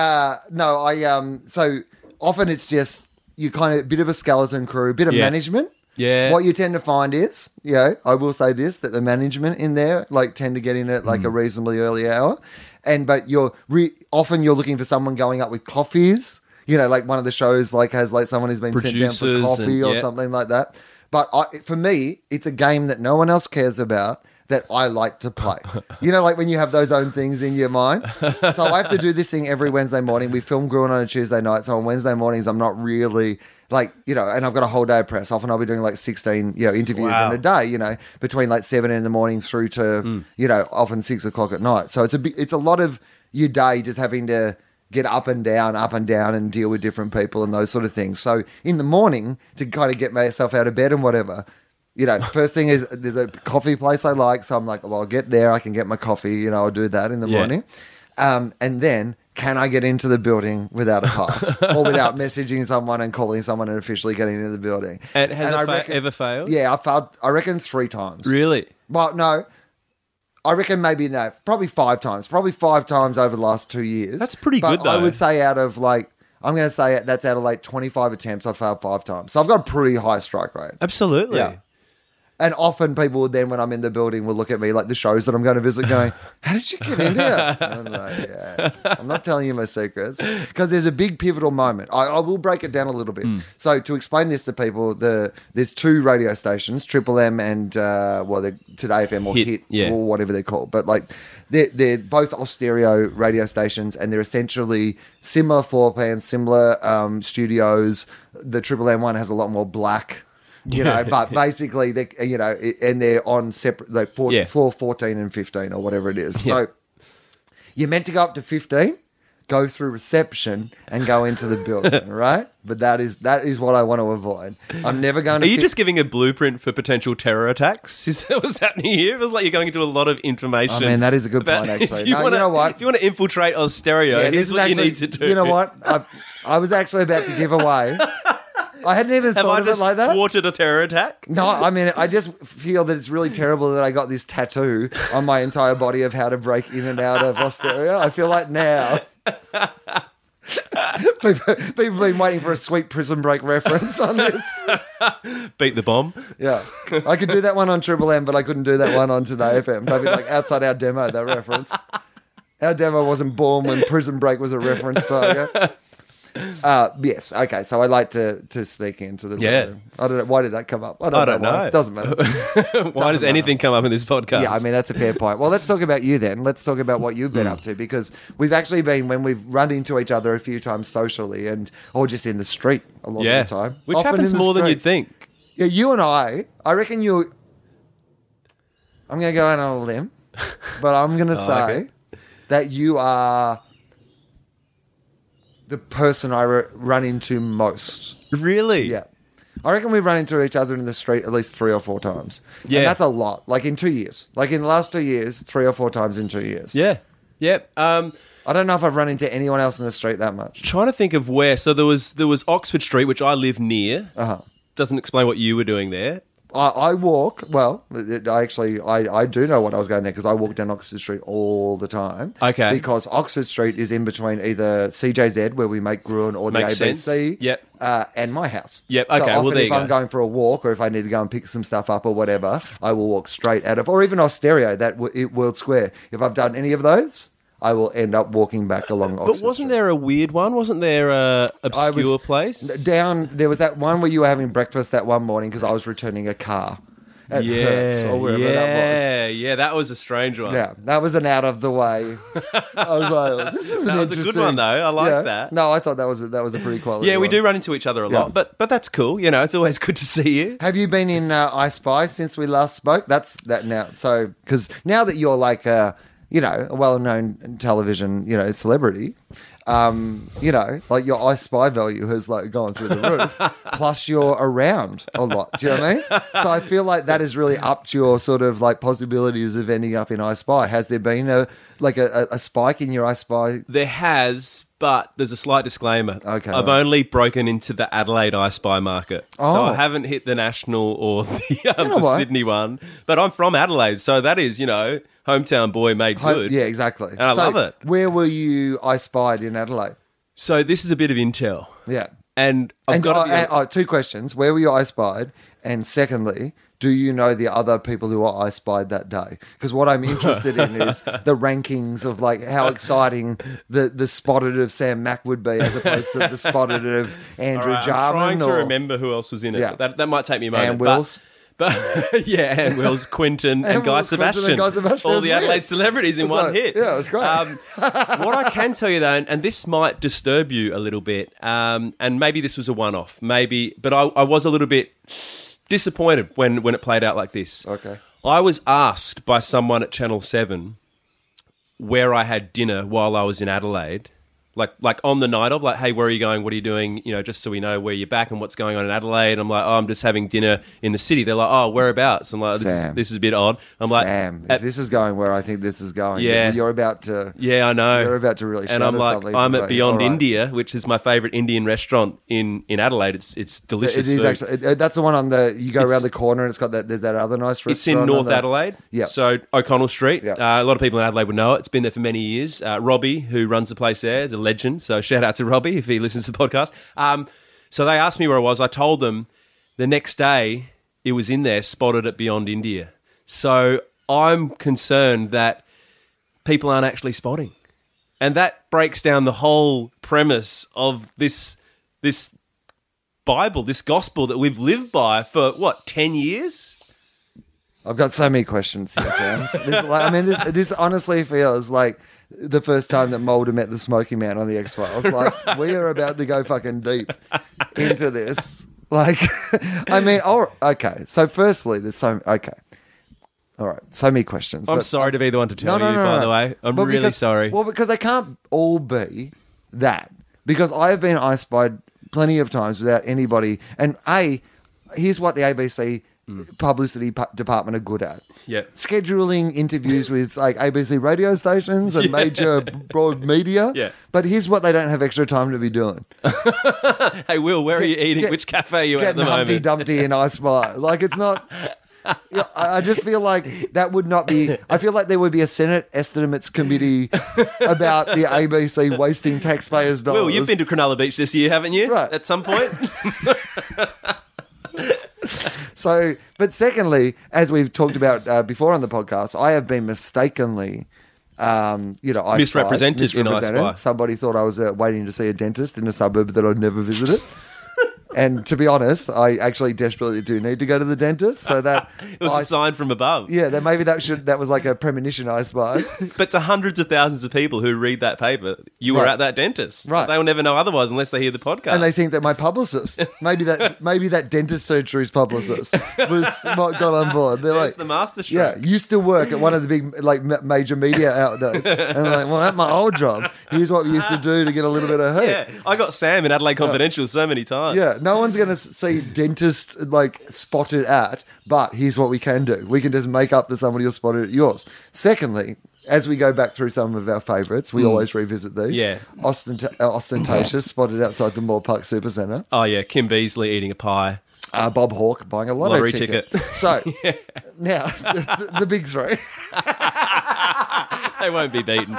often it's just you kind of a bit of a skeleton crew, a bit of Yeah. management. Yeah. What you tend to find is, I will say this, that the management in there like tend to get in at like a reasonably early hour. But often you're looking for someone going up with coffees. Like one of the shows like has like someone who's been sent down for Producers coffee and- or yeah. something like that. But for me, it's a game that no one else cares about that I like to play. Like when you have those own things in your mind. So I have to do this thing every Wednesday morning. We film Gruen on a Tuesday night. So on Wednesday mornings, I'm not really and I've got a whole day of press. Often I'll be doing like 16, interviews Wow. in a day, between like 7 in the morning through to, often 6 o'clock at night. So it's a lot of your day just having to get up and down and deal with different people and those sort of things. So in the morning, to kind of get myself out of bed and whatever, first thing is there's a coffee place I like. So I'm like, well, I'll get there. I can get my coffee. I'll do that in the Yeah. morning. And then can I get into the building without a pass or without messaging someone and calling someone and officially getting into the building? And has I it reckon- ever failed? Yeah, I failed, I reckon 3 times. Really? Well, no. I reckon probably 5 times. Probably 5 times over the last 2 years. That's pretty But good, though. I would say I'm going to say that's out of like 25 attempts, I've failed 5 times. So I've got a pretty high strike rate. Absolutely. Yeah. And often people would then, when I'm in the building, will look at me like the shows that I'm going to visit going, how did you get in here? And I'm like, yeah, I'm not telling you my secrets. Because there's a big pivotal moment. I will break it down a little bit. So to explain this to people, there's 2 radio stations, Triple M and, they're Today FM or Hit yeah. or whatever they're called. But like they're both all stereo radio stations and they're essentially similar floor plans, similar studios. The Triple M one has a lot more black. But basically, and they're on separate, like floor 14 and 15 or whatever it is. Yeah. So you're meant to go up to 15, go through reception, and go into the building, right? But that is what I want to avoid. I'm never going to. Are you just giving a blueprint for potential terror attacks? Is that what's happening here? It feels like you're going into a lot of information. Oh, man, that is a good about- point, actually. If you No, wanna- you know what? If you want to infiltrate Austereo, Yeah, here's this is what you actually- need to do. You know what? I was actually about to give away. I hadn't even Have thought I of it just like that. thwarted a terror attack? No, I mean, I just feel that it's really terrible that I got this tattoo on my entire body of how to break in and out of Austereo. I feel like now people have been waiting for a sweet Prison Break reference on this. Beat the bomb. Yeah, I could do that one on Triple M, but I couldn't do that one on Today FM. Maybe like outside our demo, that reference. Our demo wasn't born when Prison Break was a reference target. Yes. Okay. So I like to sneak into the room. I don't know. Why did that come up? I don't know. Why. Doesn't matter. Why does anything come up in this podcast? Yeah, I mean, that's a fair point. Well, let's talk about you then. Let's talk about what you've been up to, because we've actually been, when we've run into each other a few times socially or just in the street a lot of the time. Which Often happens in the more than street. you'd think. Yeah, you and I reckon I'm going to go out on a limb, but I'm going to say that you are the person I run into most. Really? Yeah. I reckon we've run into each other in the street at least 3 or 4 times. Yeah. And that's a lot. Like in 2 years. Like in the last 2 years, 3 or 4 times in 2 years. Yeah. Yep. I don't know if I've run into anyone else in the street that much. Trying to think of where. So there was Oxford Street, which I live near. Uh-huh. Doesn't explain what you were doing there. I walk, well, I do know what I was going there because I walk down Oxford Street all the time. Okay. Because Oxford Street is in between either CJZ, where we make Gruen, or Makes the ABC, sense. Yep. And my house. Yep, So okay, well, often there if you I'm go. going for a walk or if I need to go and pick some stuff up or whatever, I will walk straight out of, or even Austereo, that World Square. If I've done any of those, I will end up walking back along Oxford But wasn't Street. there a weird one? Wasn't there a I was obscure place? There was that one where you were having breakfast that one morning because I was returning a car at Hertz or wherever that was. Yeah, that was a strange one. Yeah, that was an out of the way. I was like, this is That was a good one, though. I like that. No, I thought that was a pretty quality. Yeah, we one. do run into each other a lot, Yeah. but that's cool. You know, it's always good to see you. Have you been in I Spy since we last spoke? That's that now. So because now that you're like a well-known television celebrity, like your I Spy value has like gone through the roof. Plus you're around a lot. Do you know what I mean? So I feel like that has really upped your sort of like possibilities of ending up in I Spy. Has there been a spike in your I Spy? There has, But there's a slight disclaimer. Okay, I've right. only broken into the Adelaide I Spy market. So Oh. I haven't hit the national or the, know the what? Sydney one. But I'm from Adelaide, so that is, hometown boy made good. Yeah, exactly. And I love it. Where were you I Spied in Adelaide? So this is a bit of intel. Yeah. And I've got to be... 2 questions. Where were you I Spied? And secondly, do you know the other people who were I Spied that day? Because what I'm interested in is the rankings of like how exciting the spotted of Sam Mack would be as opposed to the spotted of Andrew All right, Jarman. I'm trying to or remember who else was in it. Yeah. That might take me a moment. Ann Wills. But yeah, Ann Wills, Quinton, and Guy Wills, Quinton Sebastian. and Guy Sebastian. All It was the Adelaide weird. celebrities in It was one like- hit. yeah, it was great. What I can tell you though, and this might disturb you a little bit, and maybe this was a one-off, but I was a little bit disappointed when it played out like this. Okay. I was asked by someone at Channel 7 where I had dinner while I was in Adelaide. Like on the night of, like, hey, where are you going? What are you doing? Just so we know where you're back and what's going on in Adelaide. I'm like, oh, I'm just having dinner in the city. They're like, oh, whereabouts? I'm like, Sam. this is a bit odd. I'm like, Sam, if this is going where I think this is going, Yeah. you're about to. yeah, I know. You're about to really And shout I'm us like, something. I'm at Right, Beyond all right. India, which is my favourite Indian restaurant in Adelaide. It's delicious. It is food. actually. That's the one on the. You go around the corner and it's got that. There's that other nice restaurant. It's in on North the- Adelaide. Yeah. So O'Connell Street. Yeah. A lot of people in Adelaide would know it. It's been there for many years. Robbie, who runs the place there, is a legend. So shout out to Robbie if he listens to the podcast. So they asked me where I was. I told them the next day it was in there, spotted at Beyond India. So I'm concerned that people aren't actually spotting. And that breaks down the whole premise of this Bible, this gospel that we've lived by for, 10 years? I've got so many questions here, Sam. This honestly feels like the first time that Mulder met the Smoky Man on the X-Files. Like, we are about to go fucking deep into this. Like, okay. So firstly, okay. All right, so many questions. I'm but- sorry to be the one to tell you, by the way. I'm But really because- sorry. Well, because they can't all be that. Because I have been I Spied plenty of times without anybody. And here's what the ABC publicity department are good at. Yeah. Scheduling interviews with like ABC radio stations and major broad media. Yeah. But here's what they don't have extra time to be doing. Hey, Will, where are you eating? get- Which cafe are you at Getting the Humpty moment? Dumpty in I Spy. Like, it's not... Yeah, I just feel like that would not be... I feel like there would be a Senate Estimates Committee about the ABC wasting taxpayers' dollars. Will, you've been to Cronulla Beach this year, haven't you? Right. At some point? So, but secondly, as we've talked about before on the podcast, I have been mistakenly... I Misrepresented spied, in I Spy. Somebody thought I was waiting to see a dentist in a suburb that I'd never visited. And to be honest, I actually desperately do need to go to the dentist. So that It was a sign from above. yeah, that maybe that was like a premonition I spied. But to hundreds of thousands of people who read that paper, you were Right. at that dentist. Right. They will never know otherwise unless they hear the podcast. And they think that my publicist, maybe that dentist surgery's publicist got on board. They're like, It's the masterstroke. yeah, used to work at one of the big major media outlets, and they're like, well, that's my old job. Here's what we used to do to get a little bit of hope. Yeah, I got Sam in Adelaide Confidential so many times. Yeah, no one's going to see dentist like spotted at, but here's what we can do. We can just make up that somebody else spotted at yours. Secondly, as we go back through some of our favourites, we always revisit these. Yeah. Ostentatious, spotted outside the Moore Park Supercentre. Oh, yeah, Kim Beasley eating a pie. Bob Hawke buying a lottery ticket. ticket. So, now, the big three. They won't be beaten.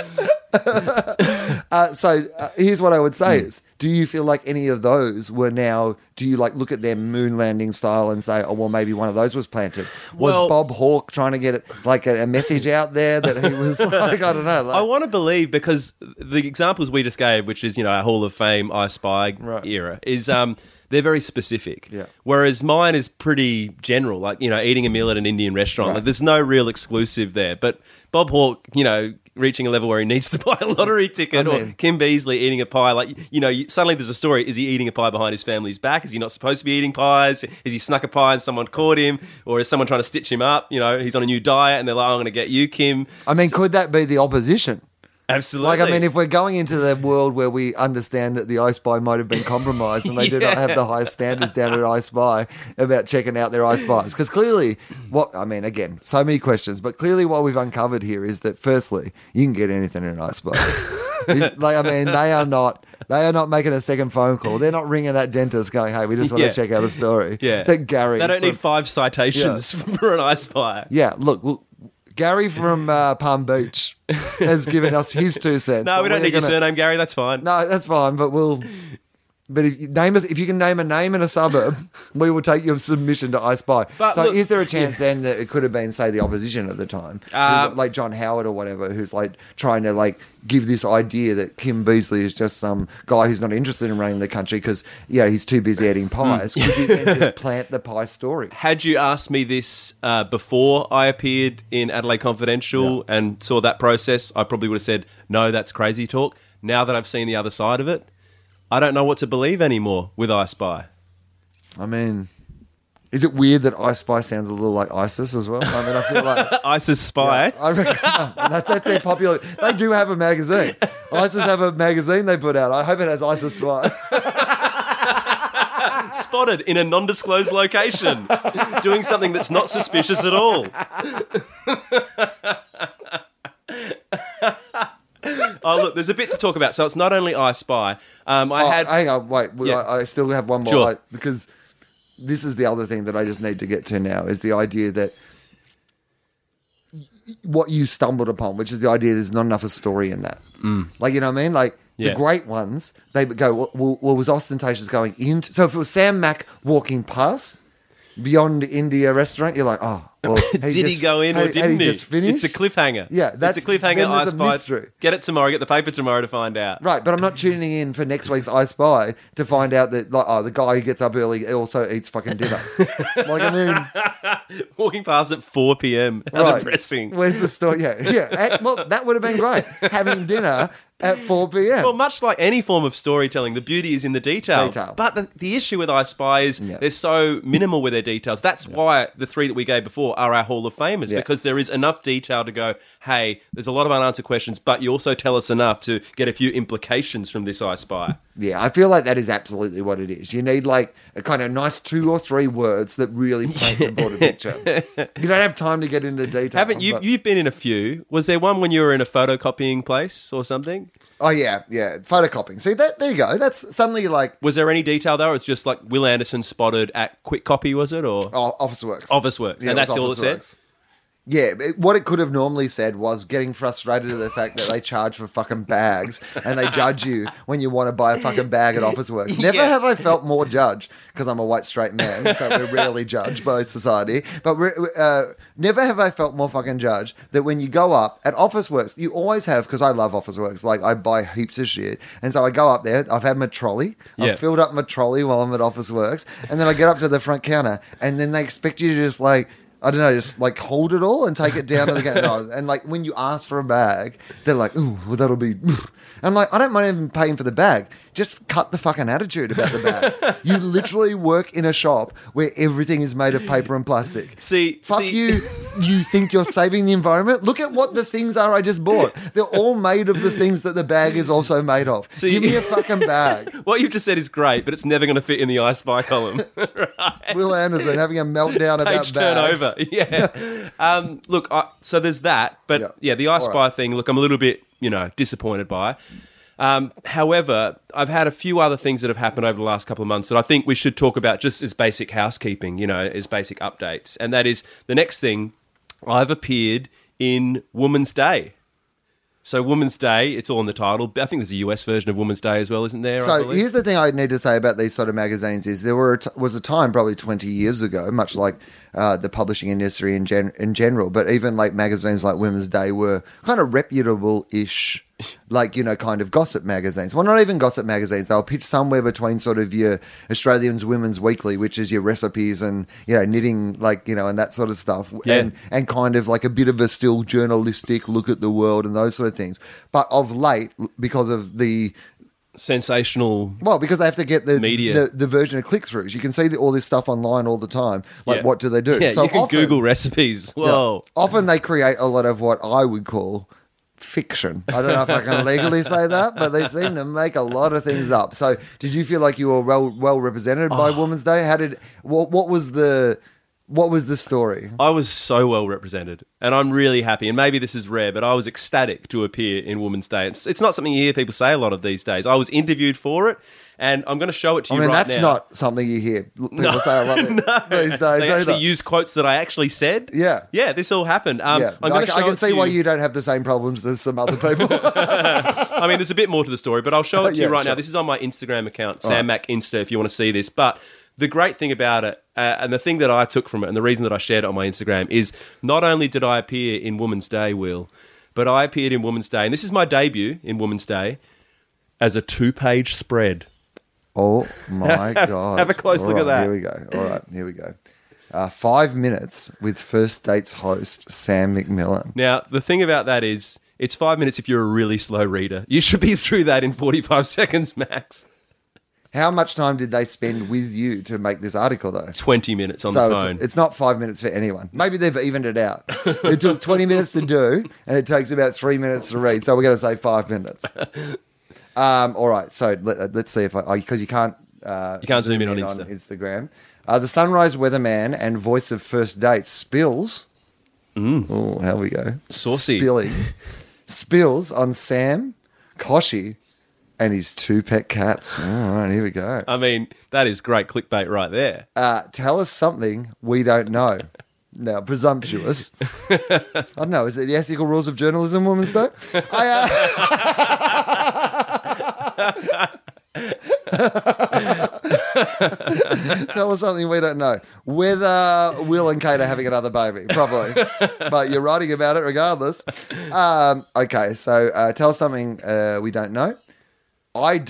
Here's what I would say is, do you feel like any of those were now, do you like look at their moon landing style and say, oh, well, maybe one of those was planted? Was Well- Bob Hawke trying to get it, like a message out there that he was like, I don't know. Like, I want to believe because the examples we just gave, which is, our Hall of Fame I Spy Right. era, is they're very specific. Yeah. Whereas mine is pretty general, like, eating a meal at an Indian restaurant. Right. Like, there's no real exclusive there. But Bob Hawke, reaching a level where he needs to buy a lottery ticket, I or mean- Kim Beasley eating a pie, like, suddenly there's a story. Is he eating a pie behind his family's back? Is he not supposed to be eating pies? Is he snuck a pie and someone caught him? Or is someone trying to stitch him up? He's on a new diet and they're like, I'm going to get you, Kim. I mean, could that be the opposition? Absolutely. Like, I mean, if we're going into the world where we understand that the I Spy might have been compromised and they do not have the highest standards down at I Spy about checking out their I Spies. Because clearly, again, so many questions, but clearly what we've uncovered here is that firstly, you can get anything in an I Spy. Like, I mean, they are not making a second phone call. They're not ringing that dentist going, hey, we just want Yeah. to check out a story. Yeah. That Gary. They don't from- need 5 citations for an I Spy. Yeah, look, Gary from Palm Beach has given us his 2 cents. No, but we don't we're need your gonna- surname, Gary. That's fine. No, that's fine, but But if you can name a name in a suburb, we will take your submission to I Spy. But So look- is there a chance then that it could have been, say, the opposition at the time, like John Howard or whatever, who's like trying to like give this idea that Kim Beazley is just some guy who's not interested in running the country because he's too busy eating pies? Could you then just plant the pie story? Had you asked me this before I appeared in Adelaide Confidential and saw that process, I probably would have said, no, that's crazy talk. Now that I've seen the other side of it, I don't know what to believe anymore with I Spy. I mean, is it weird that I Spy sounds a little like ISIS as well? I mean, I feel like ISIS Spy. I reckon that's their popular. They do have a magazine. ISIS have a magazine they put out. I hope it has ISIS Spy. Spotted in a non-disclosed location, doing something that's not suspicious at all. Oh, look, there's a bit to talk about. So it's not only I Spy. Hang on, wait. Yeah. I still have one more. Sure. Because this is the other thing that I just need to get to now is the idea that what you stumbled upon, which is the idea there's not enough of a story in that. Like, you know what I mean? Like, Yeah. the great ones, they go, well, was Ostentatious going into... So if it was Sam Mack walking past Beyond India restaurant, you're like, oh, well... Did he go in or had didn't he? just finished? It's a cliffhanger. Yeah, it's a cliffhanger. then I there's a Spy. mystery. Get it tomorrow. Get the paper tomorrow to find out. Right, but I'm not tuning in for next week's I Spy to find out that the guy who gets up early also eats fucking dinner. Like, I mean, Walking past at 4 p.m. How right. depressing. Where's the story? Yeah. Well, that would have been great. Having dinner at 4 p.m. Well, much like any form of storytelling, the beauty is in the detail. But the issue with I Spy is they're so minimal with their details. That's why the 3 that we gave before are our Hall of Famers, because there is enough detail to go, hey, there's a lot of unanswered questions, but you also tell us enough to get a few implications from this I Spy. Yeah, I feel like that is absolutely what it is. You need like a kind of nice 2 or 3 words that really paint the broader picture. You don't have time to get into detail. Haven't you? but- You've been in a few. Was there one when you were in a photocopying place or something? Oh, yeah. Photocopying. See, there you go. That's suddenly like Was there any detail though? Or it's just like Will Anderson spotted at Quick Copy, was it? Or Office Works. Office Works. Yeah, And it was that's all it Office said? Works. Yeah, what it could have normally said was getting frustrated at the fact that they charge for fucking bags and they judge you when you want to buy a fucking bag at Office Works. Never Yeah. have I felt more judged, because I'm a white straight man, so we're rarely judged by society. But never have I felt more fucking judged that when you go up at Office Works, you always have, because I love Office Works, like I buy heaps of shit. And so I go up there, I've had my trolley, Yeah. I've filled up my trolley while I'm at Office Works, and then I get up to the front counter, and then they expect you to just like, I don't know, just like hold it all and take it down to the counter. No, and like when you ask for a bag, they're like, ooh, well, that'll be. I'm like, I don't mind even paying for the bag. Just cut the fucking attitude about the bag. You literally work in a shop where everything is made of paper and plastic. Fuck you. You think you're saving the environment? Look at what the things are I just bought. They're all made of the things that the bag is also made of. Give me a fucking bag. What you've just said is great, but it's never going to fit in the I Spy column. Right. Will Anderson having a meltdown about Page bags. turnover. Yeah. Look, so there's that, but Yeah. the I All Spy right. thing, look, I'm a little bit, disappointed by. However, I've had a few other things that have happened over the last couple of months that I think we should talk about just as basic housekeeping, as basic updates. And that is the next thing, I've appeared in Women's Day. So Women's Day, it's all in the title. I think there's a US version of Women's Day as well, isn't there? I So believe? here's the thing I need to say about these sort of magazines is there was a time probably 20 years ago, much like the publishing industry in general, but even like magazines like Women's Day were kind of reputable-ish, like, kind of gossip magazines. Well, not even gossip magazines. They'll pitch somewhere between sort of your Australian's Women's Weekly, which is your recipes and, knitting, like, and that sort of stuff. Yeah. And kind of like a bit of a still journalistic look at the world and those sort of things. But of late, because of the... Sensational. Well, because they have to get the Media. the version of click-throughs. You can see all this stuff online all the time. Like, Yeah. what do they do? Yeah, So you can often- Google recipes. Whoa. Often they create a lot of what I would call fiction. I don't know if I can legally say that, but they seem to make a lot of things up. So, did you feel like you were well represented by Women's Day? What was the What was the story? I was so well represented, and I'm really happy. And maybe this is rare, but I was ecstatic to appear in Women's Day. It's not something you hear people say a lot of these days. I was interviewed for it, and I'm going to show it to you right now. That's not something you hear people say a lot these days. They actually either. use quotes that I actually said. Yeah. Yeah, this all happened. Yeah. I'm going to show I can it see to why you. you don't have the same problems as some other people. I mean, there's a bit more to the story, but I'll show it to Yeah, you right sure. now. This is on my Instagram account, Sam Mac Insta, if you want to see this. But the great thing about it, and the thing that I took from it, and the reason that I shared it on my Instagram, is not only did I appear in Women's Day, Will, but I appeared in Women's Day, and this is my debut in Women's Day, as a 2-page spread. Oh my God. Have a close look at that. Here we go. All right, here we go. 5 minutes with First Dates host Sam McMillan. Now, the thing about that is, it's 5 minutes if you're a really slow reader. You should be through that in 45 seconds max. How much time did they spend with you to make this article, though? 20 minutes on the phone. It's not 5 minutes for anyone. Maybe they've evened it out. It took 20 minutes to do, and it takes about 3 minutes to read. So we're going to say 5 minutes. All right. So let's see if because you can't zoom in on Instagram. The Sunrise Weatherman and voice of First Dates spills. Oh, here we go. Saucy. Spills on Sam, Koshi, and his 2 pet cats. All right, here we go. I mean, that is great clickbait right there. Tell us something we don't know. Now, presumptuous. I don't know. Is it the ethical rules of journalism, Women's Day? Tell us something we don't know. Whether Will and Kate are having another baby, probably. But you're writing about it regardless. Okay, so tell us something we don't know. Hang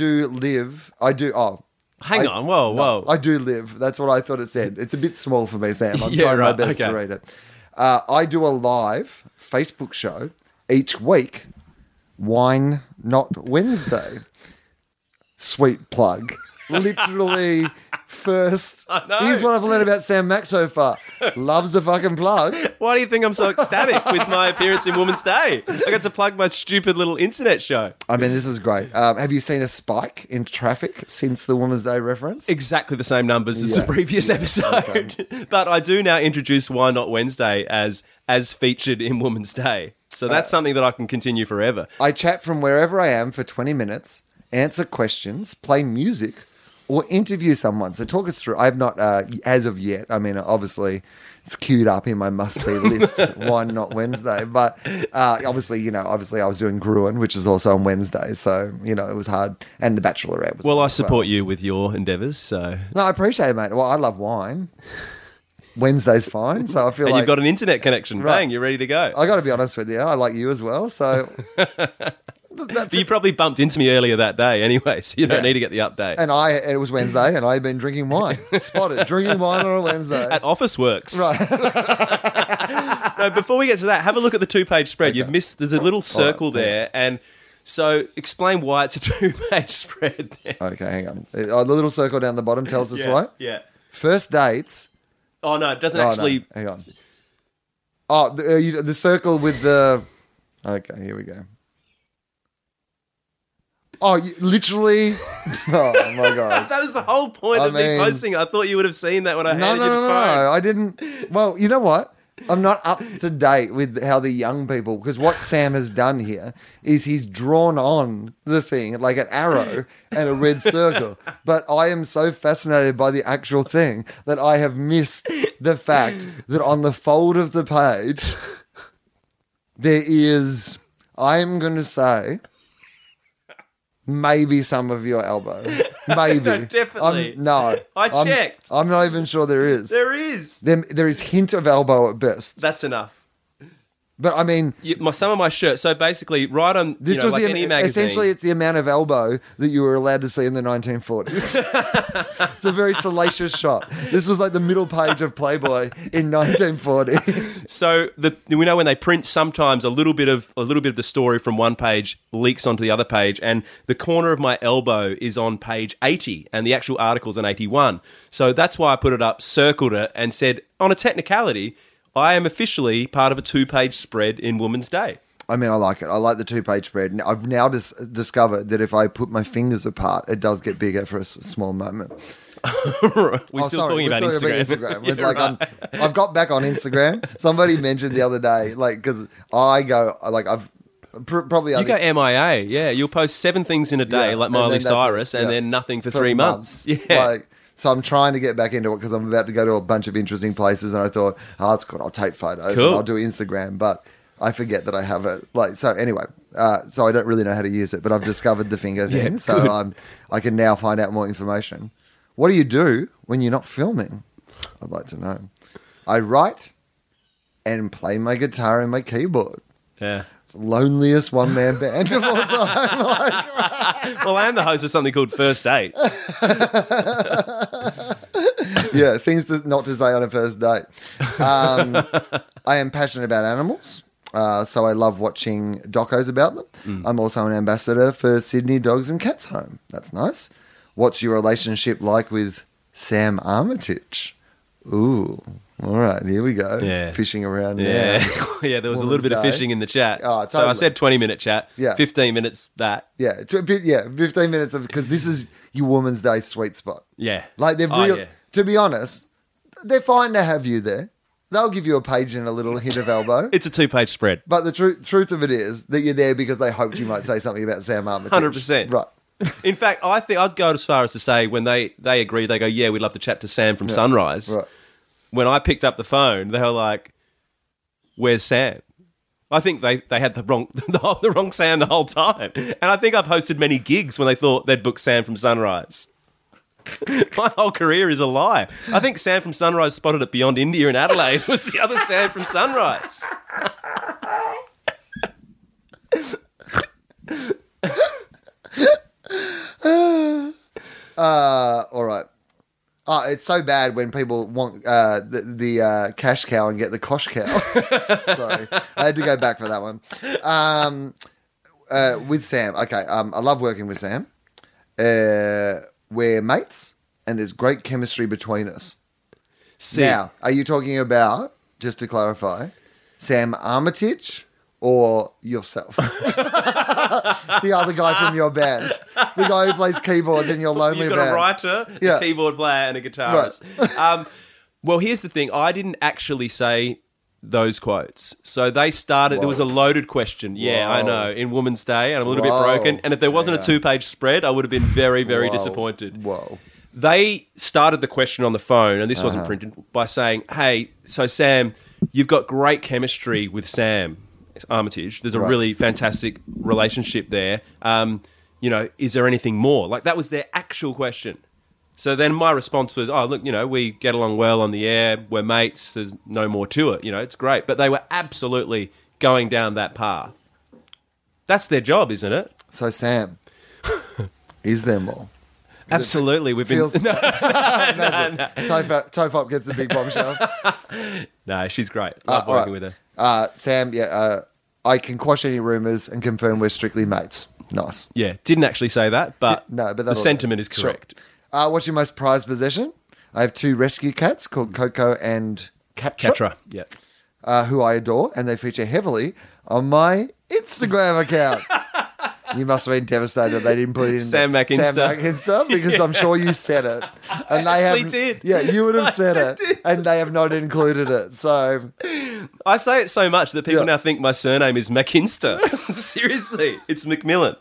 on, whoa. I do live. That's what I thought it said. It's a bit small for me, Sam. I'm Yeah, trying my right, best okay. to read it. I do a live Facebook show each week. Wine Not Wednesday. Sweet plug. Literally first. I know. Here's what I've learned about Sam Mack so far. Loves a fucking plug. Why do you think I'm so ecstatic with my appearance in Women's Day? I got to plug my stupid little internet show. I mean, this is great. Have you seen a spike in traffic since the Women's Day reference? Exactly the same numbers as Yeah, the previous episode. But I do now introduce Why Not Wednesday as featured in Women's Day. So that's something that I can continue forever. I chat from wherever I am for 20 minutes, answer questions, play music, or interview someone. So talk us through. I have not, as of yet, I mean, obviously it's queued up in my must-see list, Why Not Wednesday. But obviously I was doing Gruen, which is also on Wednesday. So, it was hard. And The Bachelorette was Well, on I as support you with your endeavours, so... No, I appreciate it, mate. Well, I love wine. Wednesday's fine, so I feel And like... you've got an internet connection. Right. Bang, you're ready to go. I got to be honest with you. I like you as well, so... But you probably bumped into me earlier that day anyway, so you don't need to get the update. And it was Wednesday, and I had been drinking wine. Spotted, drinking wine on a Wednesday. At Office Works. Right. No, before we get to that, have a look at the 2-page spread. You've missed... There's a little circle there, and... So, explain why it's a 2-page spread there. Okay, hang on. The little circle down the bottom tells us why. Yeah. First dates. Oh, no, it doesn't Oh, actually... no. Hang on. Oh, the circle with the... Okay, here we go. Oh, literally... Oh, my God. That was the whole point of me mean- posting. I thought you would have seen that when I No, handed you the phone. I didn't. Well, you know what? I'm not up to date with how the young people, because what Sam has done here is he's drawn on the thing like an arrow and a red circle. But I am so fascinated by the actual thing that I have missed the fact that on the fold of the page, there is, I'm going to say, maybe some of your elbow. Maybe. No, definitely. I checked. I'm not even sure there is. There is. There is hint of elbow at best. That's enough. But I mean, Some of my shirt. So basically, right on this was like any magazine. essentially it's the amount of elbow that you were allowed to see in the 1940s. It's a very salacious shot. This was like the middle page of Playboy in 1940. So we know when they print, sometimes a little bit of the story from one page leaks onto the other page, and the corner of my elbow is on page 80, and the actual article's on 81. So that's why I put it up, circled it, and said, on a technicality, I am officially part of a 2-page spread in Women's Day. I mean, I like it. I like the 2-page spread. I've now discovered that if I put my fingers apart, it does get bigger for a small moment. We're still talking about Instagram. With, Yeah, right. I've got back on Instagram. Somebody mentioned the other day, because I go, I've probably You go MIA, yeah. You'll post 7 things in a day, like and Miley then that's Cyrus, it, and yeah. then nothing for 3 months. Yeah. So I'm trying to get back into it because I'm about to go to a bunch of interesting places, and I thought, that's good. I'll take photos Cool. and I'll do Instagram, but I forget that I have it. So anyway, so I don't really know how to use it, but I've discovered the finger thing, so I can now find out more information. What do you do when you're not filming? I'd like to know. I write and play my guitar and my keyboard. Yeah. Loneliest one-man band of all time. Well, I am the host of something called First Date. Yeah, things not to say on a first date. I am passionate about animals, so I love watching docos about them. I'm also an ambassador for Sydney Dogs and Cats Home. That's nice. What's your relationship like with Sam Armitage? Ooh, all right, here we go. Yeah. Fishing around Yeah. now. Yeah, there was a Woman's little bit of Day. fishing in the chat. Oh, So I totally. said 20-minute chat, Yeah. 15 minutes that. Yeah, 15 minutes of, because this is your Woman's Day sweet spot. Yeah. Like they've Oh, real, yeah. to be honest, they're fine to have you there. They'll give you a page and a little hint of elbow. It's a 2-page spread. But the truth of it is that you're there because they hoped you might say something about Sam Armitage. 100%. Right. In fact, I think I'd go as far as to say when they agree, they go, yeah, we'd love to chat to Sam from Sunrise. Right. When I picked up the phone, they were like, where's Sam? I think they had the wrong Sam the whole time. And I think I've hosted many gigs when they thought they'd book Sam from Sunrise. My whole career is a lie. I think Sam from Sunrise spotted at Beyond India in Adelaide was the other Sam from Sunrise. All right. Oh, it's so bad when people want the cash cow and get the kosh cow. Sorry. I had to go back for that one. With Sam. Okay. I love working with Sam. We're mates and there's great chemistry between us. See, Now, are you talking about, just to clarify, Sam Armitage or yourself? The other guy from your band. The guy who plays keyboards in your lonely you've got band. a writer, Yeah. a keyboard player, and a guitarist. Well, here's the thing. I didn't actually say those quotes. So they started, Whoa. there was a loaded question. Yeah, Whoa. I know, in Woman's Day, and I'm a little Whoa. bit broken. And if there wasn't Yeah. a 2-page spread, I would have been very, very Whoa. disappointed. Whoa. They started the question on the phone, and this Uh-huh. wasn't printed, by saying, hey, so Sam, you've got great chemistry with Sam Armitage. There's a Right. really fantastic relationship there. Is there anything more? Like, that was their actual question. So then my response was, oh, look, we get along well on the air. We're mates. There's no more to it. It's great. But they were absolutely going down that path. That's their job, isn't it? So, Sam, is there more? Absolutely. We've been... Feels... Tofop gets a big bombshell. No, she's great. Love all working right. with her. Sam, I can quash any rumours and confirm we're strictly mates. Nice. Yeah, didn't actually say that, but, but the that'll- sentiment is Sure. correct. What's your most prized possession? I have 2 rescue cats called Coco and Catra, Catra, yeah. who I adore, and they feature heavily on my Instagram account. You must have been devastated they didn't put it in Sam McInsta. Sam McInsta, because I'm sure you said it. And they actually have, did. Yeah, you would have said it, did. and they have not included it. So, I say it so much that people Yeah. now think my surname is McInsta. Seriously, it's McMillan.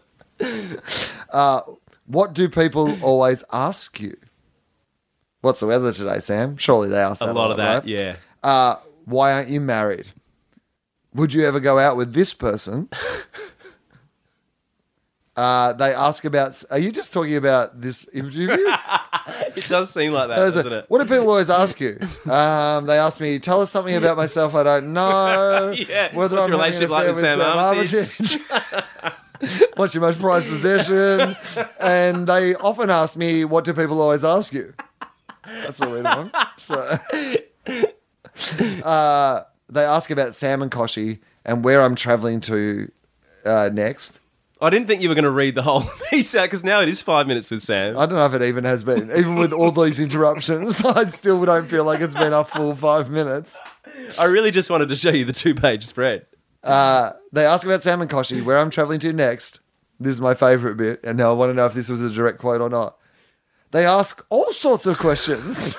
what do people always ask you? What's the weather today, Sam? Surely they ask that A lot of that, right? yeah. Why aren't you married? Would you ever go out with this person? They ask about. Are you just talking about this interview? It does seem like that, doesn't it? What do people always ask you? They ask me, tell us something about myself I don't know. Yeah. Whether What's I'm your having an relationship like affair with Sam Armitage? Armitage. What's your most prized possession? And they often ask me, what do people always ask you? That's a weird one. So, they ask about Sam and Koshi and where I'm travelling to next. I didn't think you were going to read the whole piece out because now it is 5 minutes with Sam. I don't know if it even has been. Even with all these interruptions, I still don't feel like it's been a full 5 minutes. I really just wanted to show you the 2-page spread. They ask about Sam and Koshi, where I'm travelling to next. This is my favourite bit, and now I want to know if this was a direct quote or not. They ask all sorts of questions.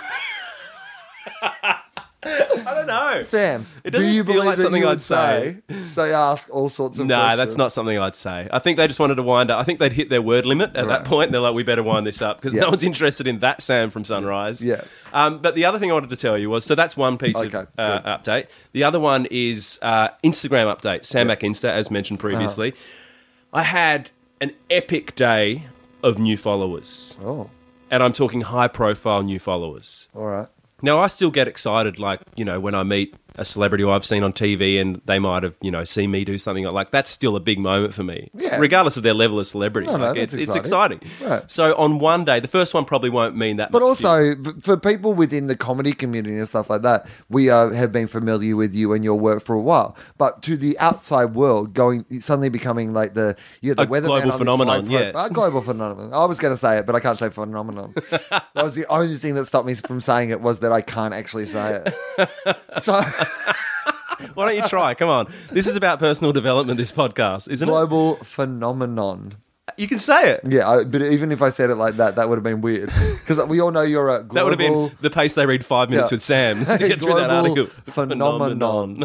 I don't know. Sam, It do doesn't you feel believe like that something you I'd would say they ask all sorts of No, questions? that's not something I'd say. I think they just wanted to wind up. I think they'd hit their word limit at that point. And they're like, we better wind this up because Yeah. no one's interested in that Sam from Sunrise. Yeah. But the other thing I wanted to tell you was, so that's one piece Okay, of good. update. The other one is Instagram update. Sam Mac Insta, as mentioned previously. I had an epic day of new followers. Oh, And I'm talking high-profile new followers. all right. Now, I still get excited, like, you know, when I meet a celebrity who I've seen on TV and they might have, you know, seen me do something like that's still a big moment for me, Yeah. regardless of their level of celebrity. No, like, that's it's exciting. exciting. Right. So on one day, the first one probably won't mean that But much to you. also, for people within the comedy community and stuff like that, we have been familiar with you and your work for a while. But to the outside world, suddenly becoming like the weatherman global on this phenomenon, high yeah. global phenomenon. I was going to say it, but I can't say phenomenon. That was the only thing that stopped me from saying it, was that I can't actually say it. So Why don't you try? Come on. This is about personal development, this podcast, isn't global phenomenon. it? You can say it. Yeah, but even if I said it like that, that would have been weird, because we all know you're a global. That would have been the pace they read 5 minutes Yeah. with Sam to get through that Global article. phenomenon.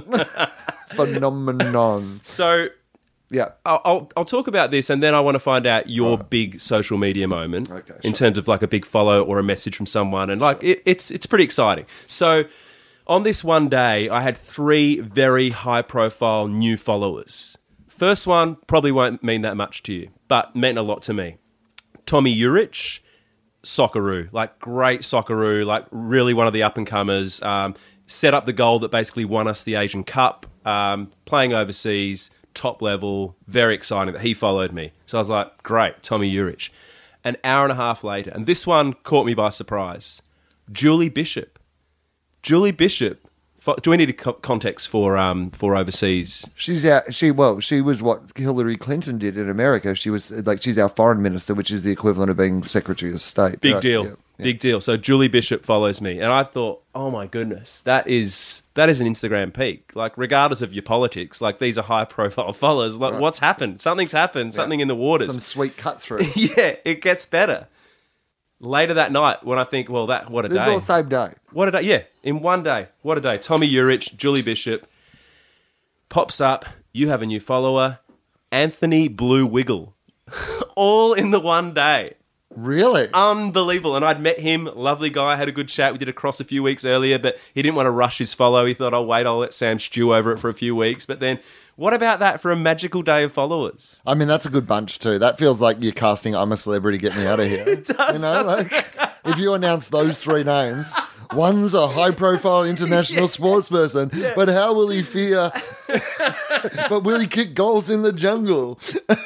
Phenomenon. So Yeah. I'll talk about this, and then I want to find out your big social media moment Okay, in sure. terms of like a big follow or a message from someone, and like it's pretty exciting. So on this one day, I had 3 very high-profile new followers. First one probably won't mean that much to you, but meant a lot to me. Tommy Urich, Socceroo, like great Socceroo, like really one of the up-and-comers. Set up the goal that basically won us the Asian Cup, playing overseas, top level, very exciting that he followed me. So I was like, great, Tommy Urich. An hour and a half later, and this one caught me by surprise, Julie Bishop. Julie Bishop. Do we need a context for overseas? She's she was what Hillary Clinton did in America. She was like, she's our foreign minister, which is the equivalent of being Secretary of State. Big right? deal. Yeah. Big deal. So Julie Bishop follows me, and I thought, oh my goodness, that is an Instagram peak. Like, regardless of your politics, like these are high profile followers. Like, what's happened? Something's happened. Something in the waters. Some sweet cut through. Yeah, it gets better. Later that night, when I think, well, what a This is day. all same day. What a day. Yeah, in one day. What a day. Tommy Urich, Julie Bishop, pops up. You have a new follower, Anthony Blue Wiggle. All in the one day. Really? Unbelievable. And I'd met him, lovely guy, had a good chat. We did a cross a few weeks earlier, but he didn't want to rush his follow. He thought, I'll let Sam stew over it for a few weeks. But then, what about that for a magical day of followers? I mean, that's a good bunch too. That feels like you're casting "I'm a Celebrity, get me out of here." It does, doesn't if you announce those 3 names, one's a high-profile international sports person, but how will he fear? But will he kick goals in the jungle?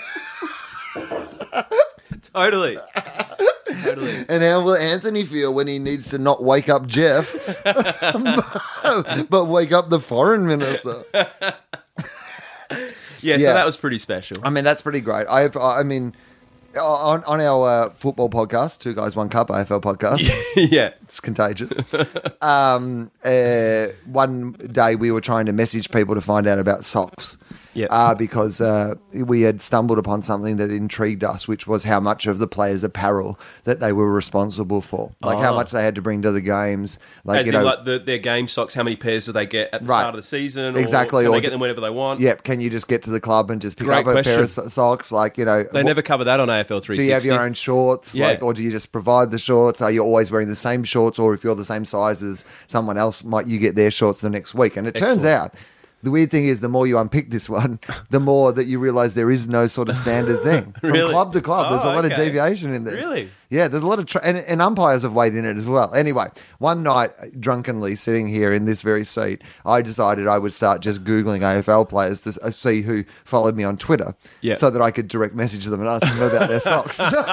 Totally. And how will Anthony feel when he needs to not wake up Jeff, but wake up the foreign minister? Yeah, so Yeah. that was pretty special. I mean, that's pretty great. I mean, on our football podcast, 2 Guys, 1 Cup AFL podcast, Yeah. it's contagious. One day we were trying to message people to find out about socks. Yep. Because we had stumbled upon something that intrigued us, which was how much of the players' apparel that they were responsible for, like how much they had to bring to the games. Like, As in, like their game socks, how many pairs do they get at the Right. start of the season? Exactly, Or can or they get them whenever they want? Yep. Can you just get to the club and just pick Great up a pair of question. socks? Like, They never cover that on AFL 360. do you have your own shorts? Yeah. Like, or do you just provide the shorts? Are you always wearing the same shorts? Or if you're the same size as someone else, might you get their shorts the next week? And it turns out, the weird thing is, the more you unpick this one, the more that you realize there is no sort of standard thing. From Really? club to club, there's a Oh, lot of okay. deviation in this. Really? Yeah, there's a lot of... and umpires have weighed in it as well. Anyway, one night, drunkenly sitting here in this very seat, I decided I would start just Googling AFL players to see who followed me on Twitter, Yeah. so that I could direct message them and ask them about their socks.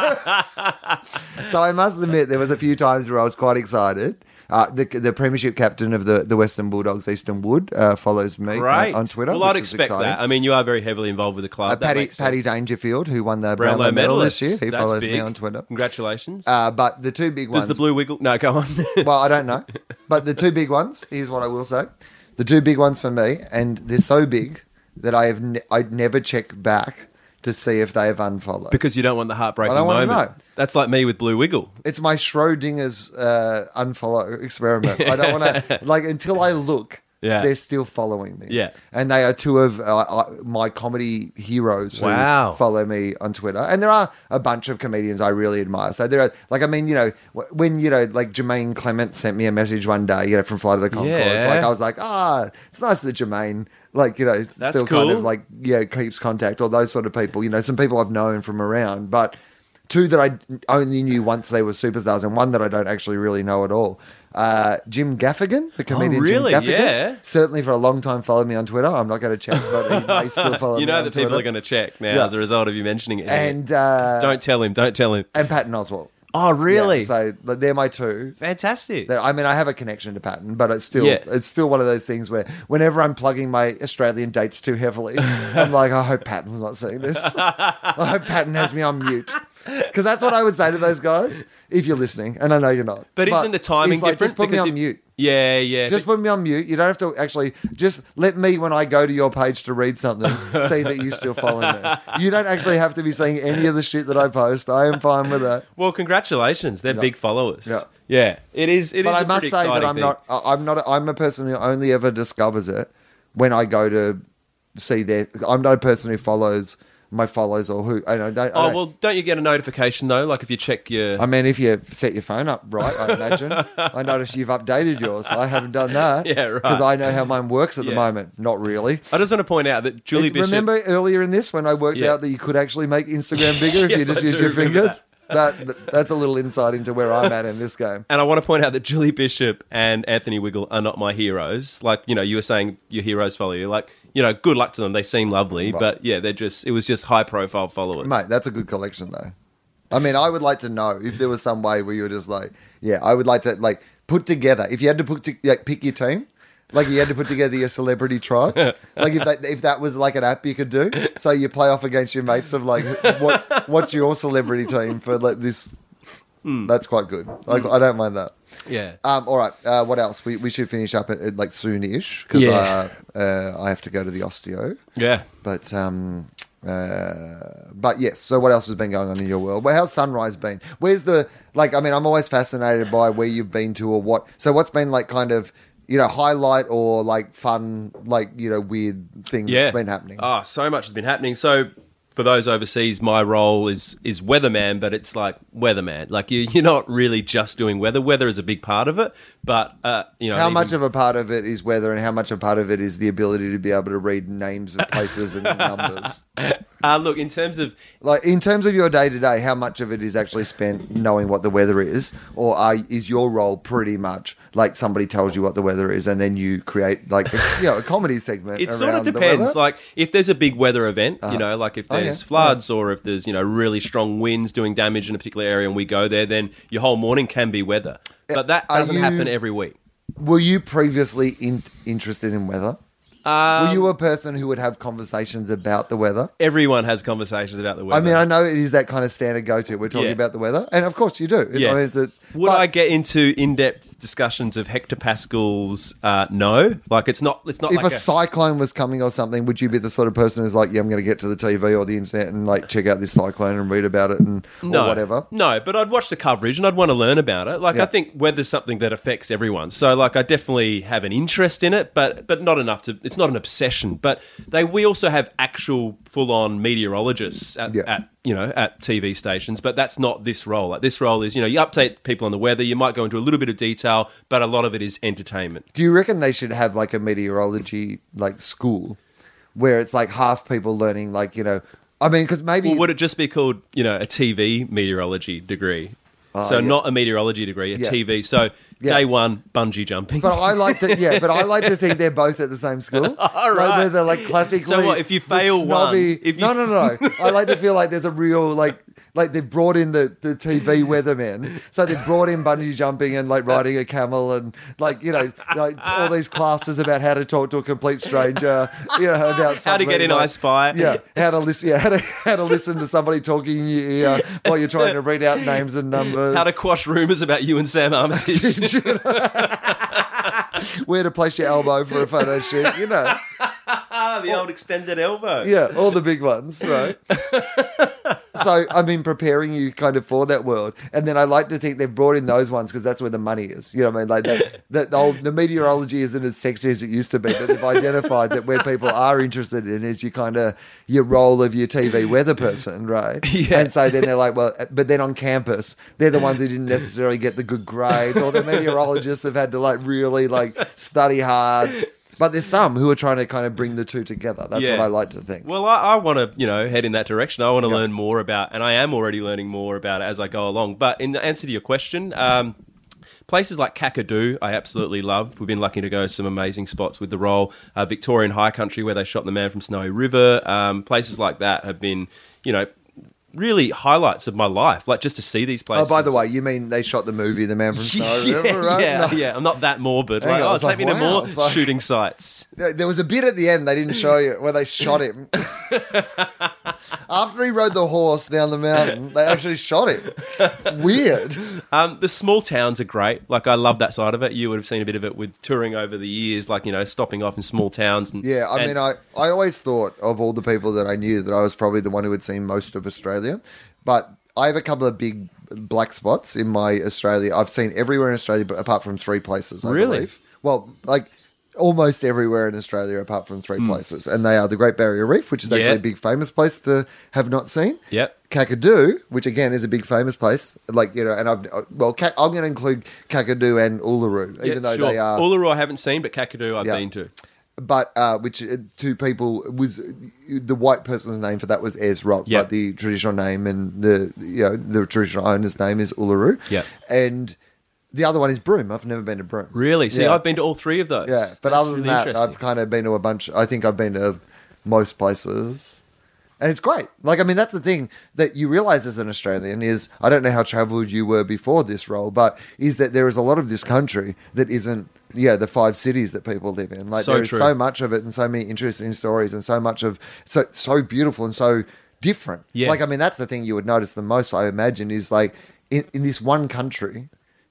So I must admit, there was a few times where I was quite excited. The premiership captain of the Western Bulldogs, Easton Wood, follows me Right. on Twitter. Well, I'd which is expect exciting. that. I mean, you are very heavily involved with the club. That Paddy makes sense. Dangerfield, who won the Brownlow Brownlow medal this medalist. year, he That's follows me big. on Twitter. Congratulations. But the 2 big Does ones... the blue wiggle? No, go on. Well, I don't know. But the 2 big ones, here's what I will say. The 2 big ones for me, and they're so big that I'd never check back to see if they have unfollowed. Because you don't want the heartbreaking I don't wanna moment. know. That's like me with Blue Wiggle. It's my Schrodinger's unfollow experiment. I don't want to, like, until I look, Yeah. they're still following me. Yeah. And they are two of my comedy heroes who Wow. follow me on Twitter. And there are a bunch of comedians I really admire. So there are, like, I mean, you know, when, you know, like Jermaine Clement sent me a message one day, you know, from Flight of the Conchords. Yeah. Like, I was like, it's nice that Jermaine, like, you know, That's still kind cool. of like, yeah, keeps contact, or those sort of people. You know, some people I've known from around, but two that I only knew once they were superstars, and one that I don't actually really know at all. Jim Gaffigan, the comedian really? Jim Gaffigan, Yeah. certainly for a long time followed me on Twitter. I'm not going to check, but he may still follow me You know on that people Twitter. are going to check now Yeah. as a result of you mentioning it. here. And don't tell him. Don't tell him. and Patton Oswalt. Oh, really? Yeah, so but they're my two. Fantastic. I mean, I have a connection to Patton, but it's still Yeah. it's still one of those things where whenever I'm plugging my Australian dates too heavily, I'm like, I hope Patton's not seeing this. I hope Patton has me on mute. Because that's what I would say to those guys if you're listening, and I know you're not. But isn't the timing he's like, different? just put me Because on if- mute. Yeah, yeah. Just put me on mute. You don't have to actually just let me, when I go to your page to read something, see that you still follow me. You don't actually have to be seeing any of the shit that I post. I am fine with that. Well, congratulations. They're big followers. Yeah. Yeah. It is. It But is I a must pretty say that exciting thing. I'm a person who only ever discovers it when I go to see their. I'm not a person who follows my follows or who. I don't. Well, don't you get a notification though? Like if you check your. I mean, if you set your phone up right, I imagine. I notice you've updated yours. I haven't done that. Yeah, right. Because I know how mine works at the Yeah. moment. Not really. I just want to point out that Julie Bishop. Remember earlier in this when I worked Yeah. out that you could actually make Instagram bigger if you Yes, just I use do your remember fingers? That's a little insight into where I'm at in this game. And I want to point out that Julie Bishop and Anthony Wiggle are not my heroes. Like, you know, you were saying your heroes follow you. Like, you know, good luck to them. They seem lovely. Right. But yeah, it was just high profile followers. Mate, that's a good collection, though. I mean, I would like to know if there was some way where you were just like, yeah, I would like to like put together. If you had to pick your team, like you had to put together your celebrity tribe. Like if that was like an app you could do, so you play off against your mates of like what's your celebrity team for like this. That's quite good. Like I don't mind that. Yeah. All right. What else? We should finish up at like soon-ish because Yeah. I have to go to the osteo. Yeah. But yes. So what else has been going on in your world? Well, how's Sunrise been? Where's the like? I mean, I'm always fascinated by where you've been to or what. So what's been like kind of highlight or like fun like weird thing that's been happening? Oh, so much has been happening. So for those overseas, my role is weatherman, but it's like weatherman. Like you're not really just doing weather. Weather is a big part of it, but how much of a part of it is weather, and how much of a part of it is the ability to be able to read names of places and numbers? Look, in terms of your day to day, how much of it is actually spent knowing what the weather is, or is your role pretty much like somebody tells you what the weather is, and then you create like a comedy segment? it sort of around the depends. weather? Like if there's a big weather event, like if there's floods or if there's really strong winds doing damage in a particular area, and we go there, then your whole morning can be weather. But that doesn't happen every week. Were you previously interested in weather? Were you a person who would have conversations about the weather? Everyone has conversations about the weather. I mean, I know it is that kind of standard go-to. We're talking Yeah. about the weather, and of course you do. Yeah. I mean, Would I get into in-depth discussions of hectopascals? No. Like it's not if like a cyclone was coming or something, would you be the sort of person who's like, yeah, I'm going to get to the TV or the internet and like check out this cyclone and read about it or whatever? No, but I'd watch the coverage and I'd want to learn about it. Like Yeah. I think weather's something that affects everyone. So like I definitely have an interest in it, but not enough to. It's not an obsession. But we also have actual full-on meteorologists at TV stations. But that's not this role. Like this role is you update people on the weather. You might go into a little bit of detail, but a lot of it is entertainment. Do you reckon they should have like a meteorology like school where it's like half people learning like I mean, because maybe Well, would it just be called a TV meteorology degree? So yeah. not a meteorology degree, a Yeah. TV. So Yeah. day one, bungee jumping. But I like to think they're both at the same school. All Like, right. where they're like classically. So what, if you the fail snobby, one, if you- No. I like to feel like there's a real like they've brought in the TV weathermen. So they've brought in bungee jumping and like riding a camel and like all these classes about how to talk to a complete stranger. About How to something get in like- I Spy. Yeah, how to listen. Yeah, how to listen to somebody talking in your ear while you're trying to read out names and numbers. How to quash rumours about you and Sam Armitage. Where to place your elbow for a photo shoot, The old extended elbow. Yeah, all the big ones, right? So I've been preparing you kind of for that world, and then I like to think they've brought in those ones because that's where the money is. You know what I mean? Like the meteorology isn't as sexy as it used to be, but they've identified that where people are interested in is your role of your TV weather person, right? Yeah. And so then they're like, well, but then on campus, they're the ones who didn't necessarily get the good grades, or the meteorologists have had to really study hard. But there's some who are trying to kind of bring the two together. That's what I like to think. Well, I want to, head in that direction. I want to learn more about, and I am already learning more about it as I go along. But in the answer to your question, places like Kakadu, I absolutely love. We've been lucky to go to some amazing spots with the role. Victorian High Country, where they shot The Man from Snowy River. Places like that have been, really highlights of my life, like just to see these places. Oh, by the way, you mean they shot the movie The Man from Snowy River, right? Yeah, No. yeah. I'm not that morbid. Hang on, Take me to wow, more it's like- shooting sites. There was a bit at the end they didn't show you where they shot him. After he rode the horse down the mountain, they actually shot him. It's weird. The small towns are great. Like, I love that side of it. You would have seen a bit of it with touring over the years, like, stopping off in small towns. Yeah, I mean, I always thought of all the people that I knew that I was probably the one who had seen most of Australia. But I have a couple of big black spots in my Australia. I've seen everywhere in Australia, but apart from three places, I Really? believe. Well, like almost everywhere in Australia apart from three places. And they are the Great Barrier Reef, which is actually a big famous place to have not seen. Yep. Kakadu, which again is a big famous place. Like, and I'm going to include Kakadu and Uluru, even though they are... Uluru I haven't seen, but Kakadu I've been to. But which two people was the white person's name for that was Ayers Rock, Yep. but the traditional name and the traditional owner's name is Uluru. Yep. And the other one is Broome. I've never been to Broome. Really? See, Yeah. I've been to all three of those. Yeah, but That's other than really that, interesting. I've kind of been to a bunch. I think I've been to most places. And it's great. Like, I mean, that's the thing that you realize as an Australian is, I don't know how travelled you were before this role, but is that there is a lot of this country that isn't, the 5 cities that people live in. Like, So there is true. so much of it and so many interesting stories and so much of, so beautiful and so different. Yeah. Like, I mean, that's the thing you would notice the most, I imagine, is like, in this one country,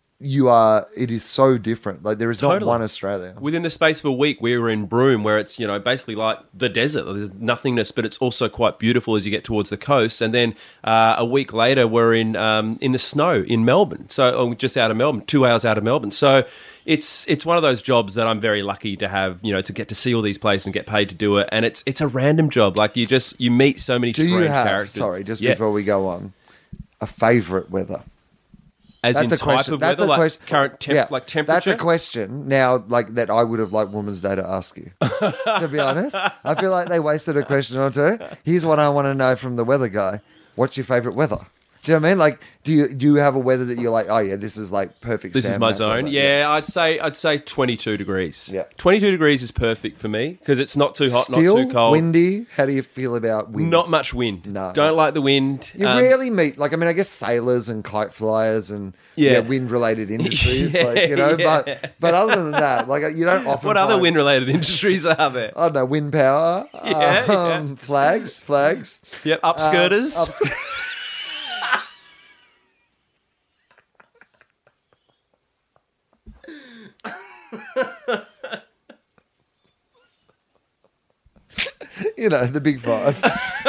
it is so different. Like, there is not Totally. one Australia. Within the space of a week, we were in Broome, where it's, basically like the desert. There's nothingness, but it's also quite beautiful as you get towards the coast. And then a week later, we're in the snow in Melbourne. So just out of Melbourne, 2 hours out of Melbourne. So it's one of those jobs that I'm very lucky to have, to get to see all these places and get paid to do it. And it's a random job. Like, you meet so many Do strange you have, characters. sorry, just Yeah. before we go on, a favourite weather? As in That's a type question. of That's weather, a like question. current like temperature. That's a question now, like that I would have liked Woman's Day to ask you. To be honest, I feel like they wasted a question or two. Here's what I want to know from the weather guy: what's your favourite weather? Do you know what I mean? Like, do you have a weather that you're like, oh yeah, this is like perfect? This is my Sam Mac zone. weather? Yeah, I'd say 22 degrees. Yeah. 22 degrees is perfect for me because it's not too hot, Still not too cold. windy. How do you feel about wind? Not much wind. No. Don't like the wind. You rarely meet, like, I mean, I guess sailors and kite flyers and Yeah. wind-related industries, Yeah. but other than that, like, you don't often. What other find- wind-related industries are there? I don't know, wind power, Yeah, flags. Yep, upskirters. The big five.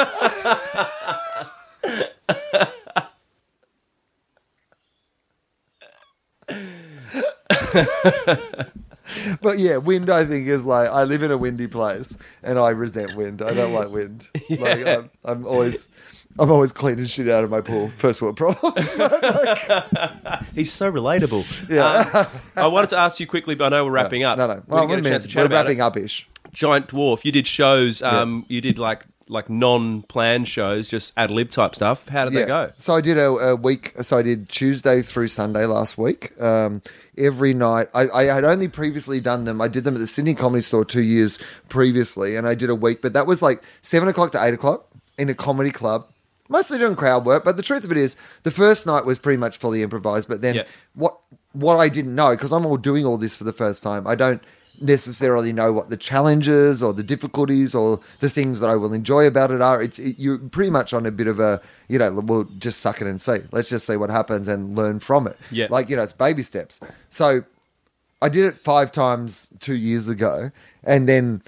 But yeah, wind, I think, is like, I live in a windy place and I resent wind. I don't like wind. Like, I'm always cleaning shit out of my pool. First world problems. But like, He's so relatable. Yeah. I wanted to ask you quickly, but I know we're wrapping up. no. We Well, didn't get a chance to chat we're about wrapping it. up-ish. Giant Dwarf, you did shows. You did like non-planned shows, just ad-lib type stuff. How did they go? So I did a week. So I did Tuesday through Sunday last week. Every night. I had only previously done them. I did them at the Sydney Comedy Store 2 years previously, and I did a week. But that was like 7 o'clock to 8 o'clock in a comedy club. Mostly doing crowd work, but the truth of it is, the first night was pretty much fully improvised. But then Yeah. what I didn't know, because I'm all doing all this for the first time, I don't necessarily know what the challenges or the difficulties or the things that I will enjoy about it are. You're pretty much on a bit of a, we'll just suck it and see. Let's just see what happens and learn from it. Yeah. Like, it's baby steps. So I did it 5 times 2 years ago, and then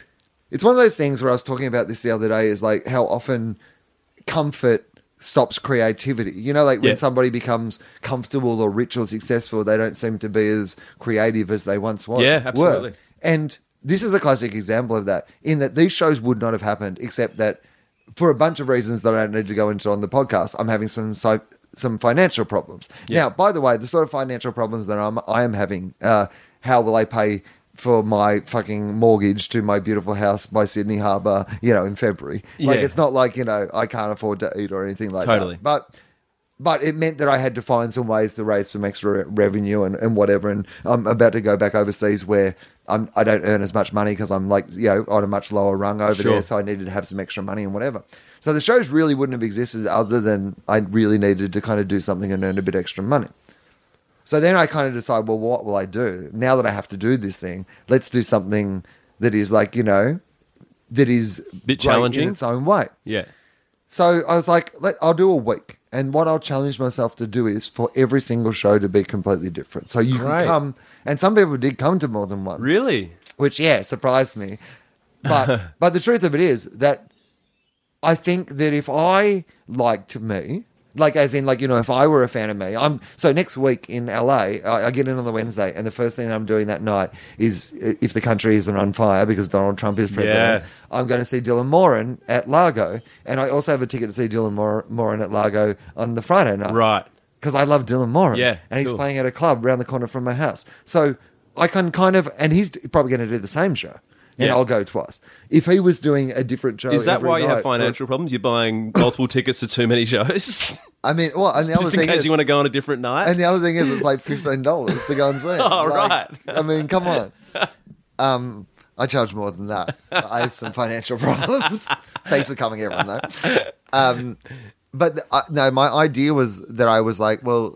it's one of those things where I was talking about this the other day, is like how often comfort stops creativity. You know, like when Yeah. somebody becomes comfortable or rich or successful, they don't seem to be as creative as they once were. Yeah, absolutely. And this is a classic example of that, in that these shows would not have happened except that for a bunch of reasons that I don't need to go into on the podcast, I'm having some financial problems. Yeah. Now, by the way, the sort of financial problems that I am having, how will I pay for my fucking mortgage to my beautiful house by Sydney Harbour, in February? Like, Yeah. it's not like, I can't afford to eat or anything like Totally. that. But it meant that I had to find some ways to raise some extra revenue and whatever. And I'm about to go back overseas where I don't earn as much money because I'm like, on a much lower rung over Sure. there. So I needed to have some extra money and whatever. So the shows really wouldn't have existed other than I really needed to kind of do something and earn a bit extra money. So then I kind of decide, well, what will I do? Now that I have to do this thing, let's do something that is like, that is Bit great challenging. in its own way. Yeah. So I was like, I'll do a week. And what I'll challenge myself to do is for every single show to be completely different. So you Great. can come, and some people did come to more than one, Really? which, surprised me. But the truth of it is that I think that if I liked me, like as in like, if I were a fan of me, so next week in LA, I get in on the Wednesday, and the first thing I'm doing that night is, if the country isn't on fire because Donald Trump is president, Yeah. I'm going to see Dylan Moran at Largo. And I also have a ticket to see Dylan Moran at Largo on the Friday night. Right. Because I love Dylan Moran. Yeah, And he's cool. playing at a club around the corner from my house. So I can kind of, and he's probably going to do the same show. And Yeah. I'll go twice. If he was doing a different show, Is that every why you night have financial problems? You're buying multiple tickets to too many shows? I mean, well, and the other Just in thing case is, you want to go on a different night? and the other thing is, it's like $15 to go and see. Oh, Like, right. I mean, come on. I charge more than that. I have some financial problems. Thanks for coming, everyone. Though. But no, my idea was that I was like, well,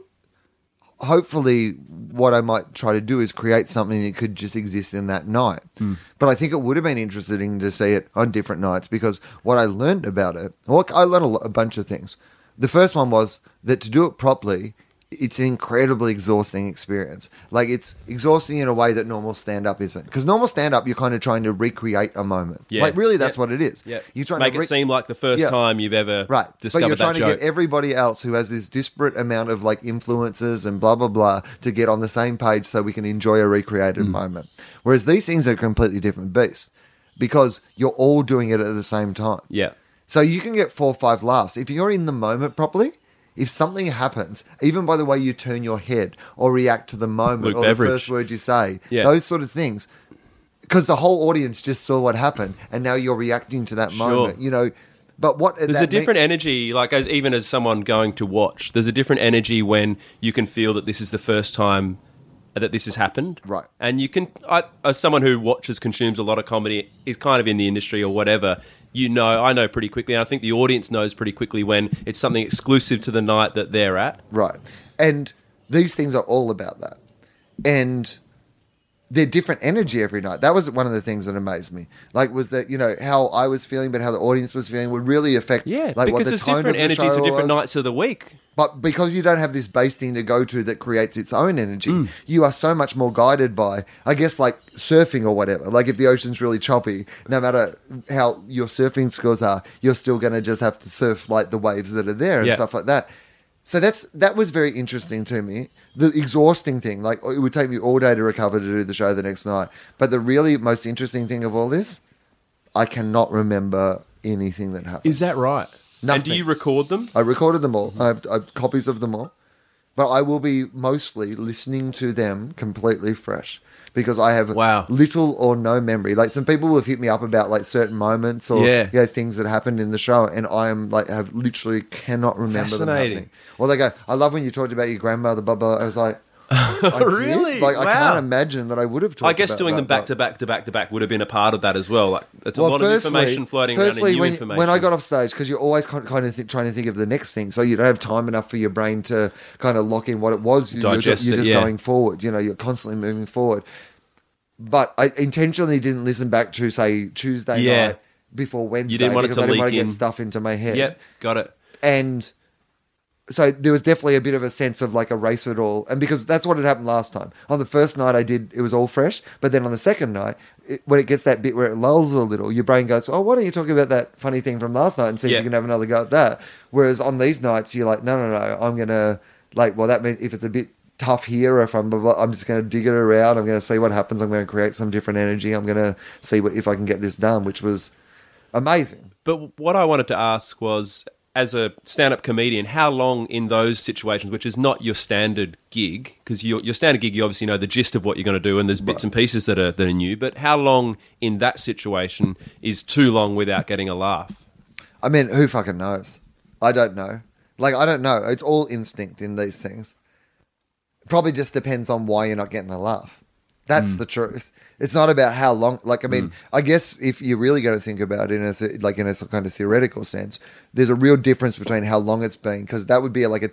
hopefully what I might try to do is create something that could just exist in that night. But I think it would have been interesting to see it on different nights, because what I learned about it, well, I learned a bunch of things. The first one was that to do it properly, it's an incredibly exhausting experience. Like, it's exhausting in a way that normal stand-up isn't. Because normal stand-up, you're kind of trying to recreate a moment. Yeah. Like, really, that's Yeah. what it is. Yeah. You're trying Make to it seem like the first Yeah. time you've ever Right. discovered but you're trying that to joke. get everybody else who has this disparate amount of like influences and blah, blah, blah to get on the same page so we can enjoy a Mm. recreated moment. Whereas these things are a completely different beast because you're all doing it at the same time. Yeah. So you can get 4 or 5 laughs. If you're in the moment properly, if something happens, even by the way you turn your head or react to the moment Luke or Beveridge. the first word you say, Yeah. those sort of things, because the whole audience just saw what happened and now you're reacting to that Sure. moment, But what There's a different energy, like even as someone going to watch, there's a different energy when you can feel that this is the first time that this has happened. Right. And you can, as someone who consumes a lot of comedy, is kind of in the industry or whatever, I know pretty quickly, and I think the audience knows pretty quickly when it's something exclusive to the night that they're at. Right. And these things are all about that. And they're different energy every night. That was one of the things that amazed me. Like, was that, how I was feeling, but how the audience was feeling would really affect Yeah, like, what because the there's tone different of the energies show for different was. nights of the week. But because you don't have this base thing to go to that creates its own energy, Mm. you are so much more guided by, I guess, like surfing or whatever. Like if the ocean's really choppy, no matter how your surfing skills are, you're still going to just have to surf like the waves that are there and Yeah. stuff like that. So that was very interesting to me. The exhausting thing, like it would take me all day to recover to do the show the next night. But the really most interesting thing of all this, I cannot remember anything that happened. Is that right? And Nothing. do you record them? I recorded them all. I have copies of them all. But I will be mostly listening to them completely fresh because I have Wow. little or no memory. Like some people have hit me up about like certain moments or Yeah. things that happened in the show, and I am like have literally cannot remember them Fascinating. happening. Or they go, I love when you talked about your grandmother, blah blah. I was like, I did? Really? Like I Wow. can't imagine that I would have talked. I guess about doing that, them back but- to back to back to back would have been a part of that as well. Like, it's a lot of information floating around and new when, information. when I got off stage, because you're always kind of trying to think of the next thing, so you don't have time enough for your brain to kind of lock in what it was. Digest you're it, just yeah. going forward. You're constantly moving forward. But I intentionally didn't listen back to, say, Tuesday Yeah. night before Wednesday didn't want it because to I didn't want leak to get in. stuff into my head. Yep, got it. And so there was definitely a bit of a sense of like erase it all. And because that's what had happened last time. On the first night it was all fresh. But then on the second night, when it gets that bit where it lulls a little, your brain goes, oh, why don't you talk about that funny thing from last night and see if you can have another go at that. Whereas on these nights, you're like, no, I'm going to like, well, that means if it's a bit tough here, or if I'm just going to dig it around, I'm going to see what happens. I'm going to create some different energy. I'm going to see if I can get this done, which was amazing. But what I wanted to ask was, as a stand-up comedian, how long in those situations, which is not your standard gig, because your standard gig, you obviously know the gist of what you're going to do, and there's bits and pieces that are new, but how long in that situation is too long without getting a laugh? I mean, who fucking knows? I don't know. Like, I don't know. It's all instinct in these things. It probably just depends on why you're not getting a laugh. That's the truth. It's not about how long. Like, I mean, I guess if you're really going to think about it in a kind of theoretical sense, there's a real difference between how long it's been, because that would be like a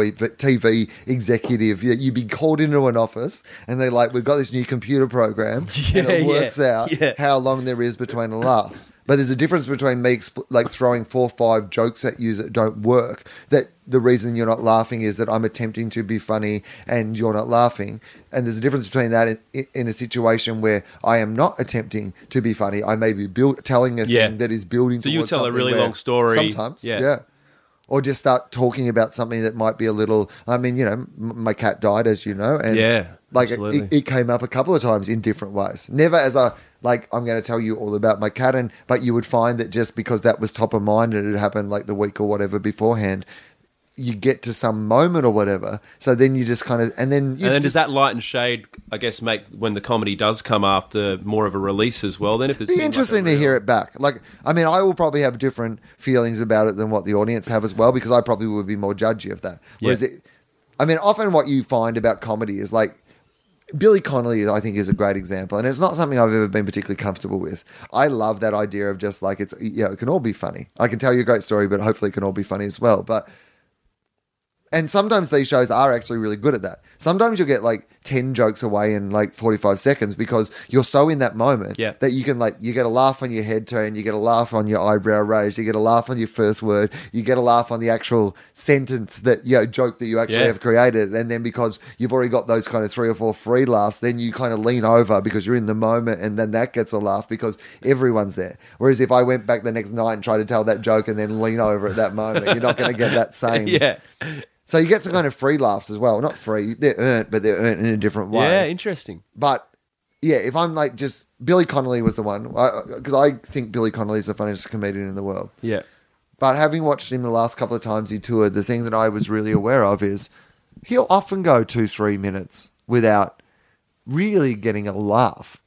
TV executive. You'd be called into an office and they're like, we've got this new computer program and it works out how long there is between a laugh. But there's a difference between me like throwing 4 or 5 jokes at you that don't work, that the reason you're not laughing is that I'm attempting to be funny and you're not laughing. And there's a difference between that in a situation where I am not attempting to be funny. I may be telling a thing that is building so towards you tell a really where long story. Sometimes, yeah. Or just start talking about something that might be a little... I mean, my cat died, as you know. And like it came up a couple of times in different ways. Never as a... Like, I'm going to tell you all about my cat, but you would find that just because that was top of mind and it happened like the week or whatever beforehand, you get to some moment or whatever. So then you just kind of... And then does that light and shade, I guess, make when the comedy does come after more of a release as well? Then if it's be interesting to hear it back. Like, I mean, I will probably have different feelings about it than what the audience have as well, because I probably would be more judgy of that. Whereas often what you find about comedy is like, Billy Connolly, I think, is a great example, and it's not something I've ever been particularly comfortable with. I love that idea of just like, it can all be funny. I can tell you a great story, but hopefully it can all be funny as well. And sometimes these shows are actually really good at that. Sometimes you'll get like 10 jokes away in like 45 seconds because you're so in that moment that you can you get a laugh on your head turn, you get a laugh on your eyebrow raise, you get a laugh on your first word, you get a laugh on the actual sentence joke that you actually have created. And then because you've already got those kind of 3 or 4 free laughs, then you kind of lean over because you're in the moment, and then that gets a laugh because everyone's there. Whereas if I went back the next night and tried to tell that joke and then lean over at that moment, you're not going to get that same... So you get some kind of free laughs as well. Not free, they're earned, but they're earned in a different way. Yeah, interesting. But yeah, if I'm like just... Billy Connolly was the one, because I think Billy Connolly is the funniest comedian in the world. Yeah. But having watched him the last couple of times he toured, the thing that I was really aware of is he'll often go 2-3 minutes without really getting a laugh.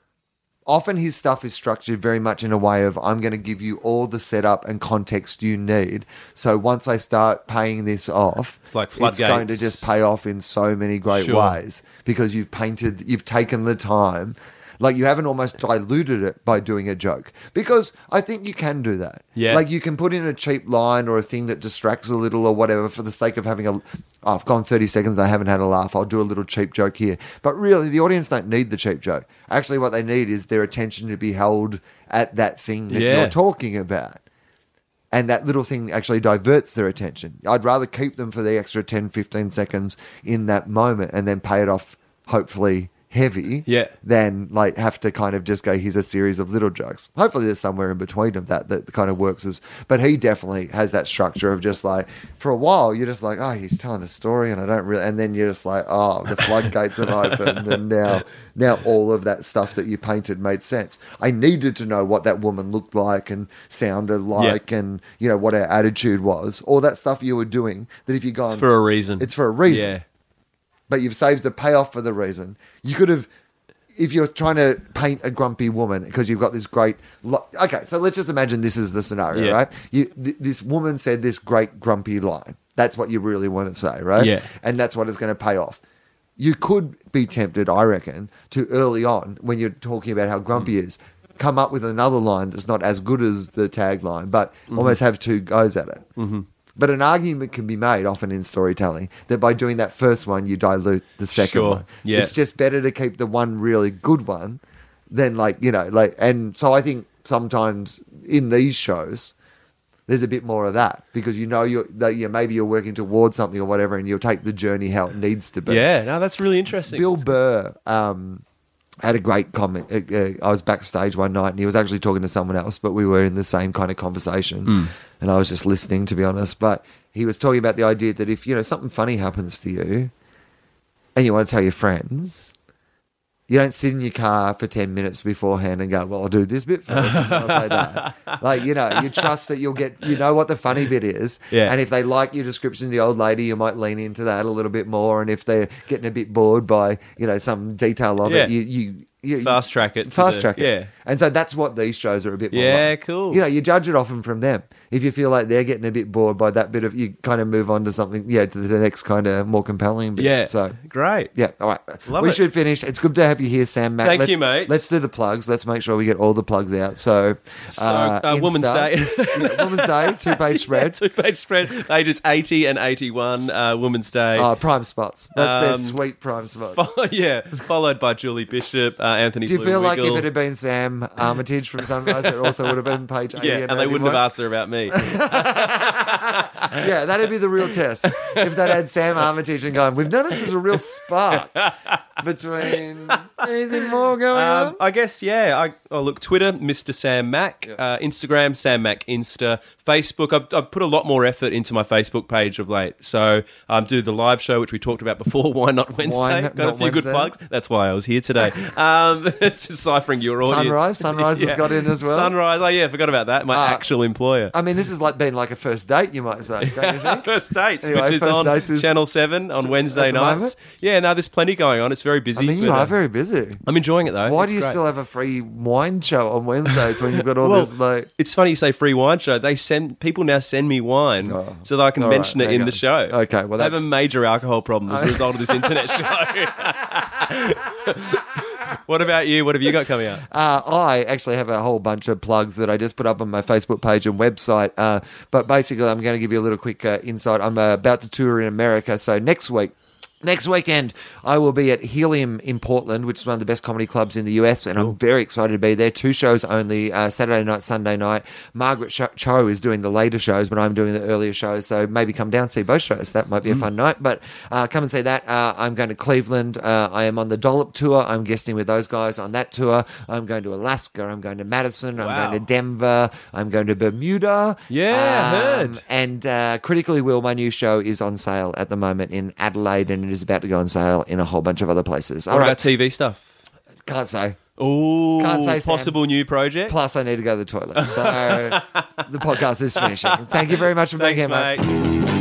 Often his stuff is structured very much in a way of, I'm going to give you all the setup and context you need. So once I start paying this off, it's like floodgates. It's going to just pay off in so many great ways because you've taken the time. Like, you haven't almost diluted it by doing a joke. Because I think you can do that. Yeah. Like, you can put in a cheap line or a thing that distracts a little or whatever for the sake of having I've gone 30 seconds, I haven't had a laugh, I'll do a little cheap joke here. But really, the audience don't need the cheap joke. Actually, what they need is their attention to be held at that thing that you're talking about. And that little thing actually diverts their attention. I'd rather keep them for the extra 10, 15 seconds in that moment and then pay it off, hopefully, heavy than like have to kind of just go, here's a series of little jokes. Hopefully there's somewhere in between of that kind of works but he definitely has that structure of just like, for a while you're just like, oh, he's telling a story and I don't really, and then you're just like, oh, the floodgates have opened and now all of that stuff that you painted made sense. I needed to know what that woman looked like and sounded like and what her attitude was, all that stuff you were doing, that if you're gone, it's for a reason. It's for a reason. But you've saved the payoff for the reason. You could have, if you're trying to paint a grumpy woman because you've got this great... Okay, so let's just imagine this is the scenario, right? This woman said this great grumpy line. That's what you really want to say, right? Yeah. And that's what is going to pay off. You could be tempted, I reckon, to early on, when you're talking about how grumpy he is, come up with another line that's not as good as the tagline, but almost have 2 goes at it. Mm-hmm. But an argument can be made often in storytelling that by doing that first one, you dilute the second one. Yeah. It's just better to keep the one really good one than and so I think sometimes in these shows, there's a bit more of that because maybe you're working towards something or whatever, and you'll take the journey how it needs to be. Yeah, no, that's really interesting. Bill Burr had a great comment. I was backstage one night and he was actually talking to someone else, but we were in the same kind of conversation and I was just listening, to be honest. But he was talking about the idea that if, something funny happens to you and you want to tell your friends, you don't sit in your car for 10 minutes beforehand and go, well, I'll do this bit first and I'll say that. Like, you trust that you'll get, what the funny bit is. Yeah. And if they like your description of the old lady, you might lean into that a little bit more. And if they're getting a bit bored by, some detail of it, you fast track it. Yeah. And so that's what these shows are a bit more Yeah, like. cool. You judge it often from them. If you feel like they're getting a bit bored by that bit of, you kind of move on to something, to the next kind of more compelling bit. Yeah. So great. yeah, all right. Love we it. should finish. It's good to have you here, Sam. Matt. Thank you, mate. Let's do the plugs. Let's make sure we get all the plugs out. So, Women's Day. Yeah, Women's Day, 2-page spread. 2-page spread. Ages 80 and 81. Women's Day. Prime spots. That's their sweet prime spots. Followed by Julie Bishop, Anthony Do you Blue feel like if Wiggle. it had been Sam Armitage from Sunrise, it also would have been page 80 and they wouldn't have asked her about me. Yeah, that'd be the real test. If they'd had Sam Armitage and gone, we've noticed there's a real spark between anything more going on. I guess, look, Twitter, Mr. Sam Mac. Instagram, Sam Mac Insta. Facebook, I've put a lot more effort into my Facebook page of late. So do the live show, which we talked about before. Why Not Wednesday? Got a few good plugs. That's why I was here today. It's deciphering your audience. Sunrise has got in as well. Sunrise, I forgot about that. My actual employer. I mean, this has been like a first date, you might say, don't you think? First Dates, Anyway, which is First on Dates is Channel 7 on Wednesday at the nights. moment? Yeah, no, there's plenty going on. It's very busy. I mean, you but, are very busy. I'm enjoying it, though. Why It's do you great. still have a free wine show on Wednesdays when you've got all this, like... It's funny you say free wine show. People now send me wine so that I can all mention right, it in okay. the show. Okay, well, I have that's... a major alcohol problem as a result of this internet show. What about you? What have you got coming up? I actually have a whole bunch of plugs that I just put up on my Facebook page and website. But basically, I'm going to give you a little quick insight. I'm about to tour in America. So next weekend, I will be at Helium in Portland, which is one of the best comedy clubs in the US, and I'm very excited to be there. 2 shows only, Saturday night, Sunday night. Margaret Cho is doing the later shows, but I'm doing the earlier shows, so maybe come down and see both shows. That might be a fun night, but come and see that. I'm going to Cleveland. I am on the Dollop Tour. I'm guesting with those guys on that tour. I'm going to Alaska. I'm going to Madison. I'm going to Denver. I'm going to Bermuda. Yeah, I heard. And Critically Will, my new show, is on sale at the moment in Adelaide, and it is about to go on sale in a whole bunch of other places. What about TV stuff? Can't say. Oh, Can't say, Sam. possible new project. Plus, I need to go to the toilet. So the podcast is finishing. Thank you very much for being Thanks, here, mate. mate.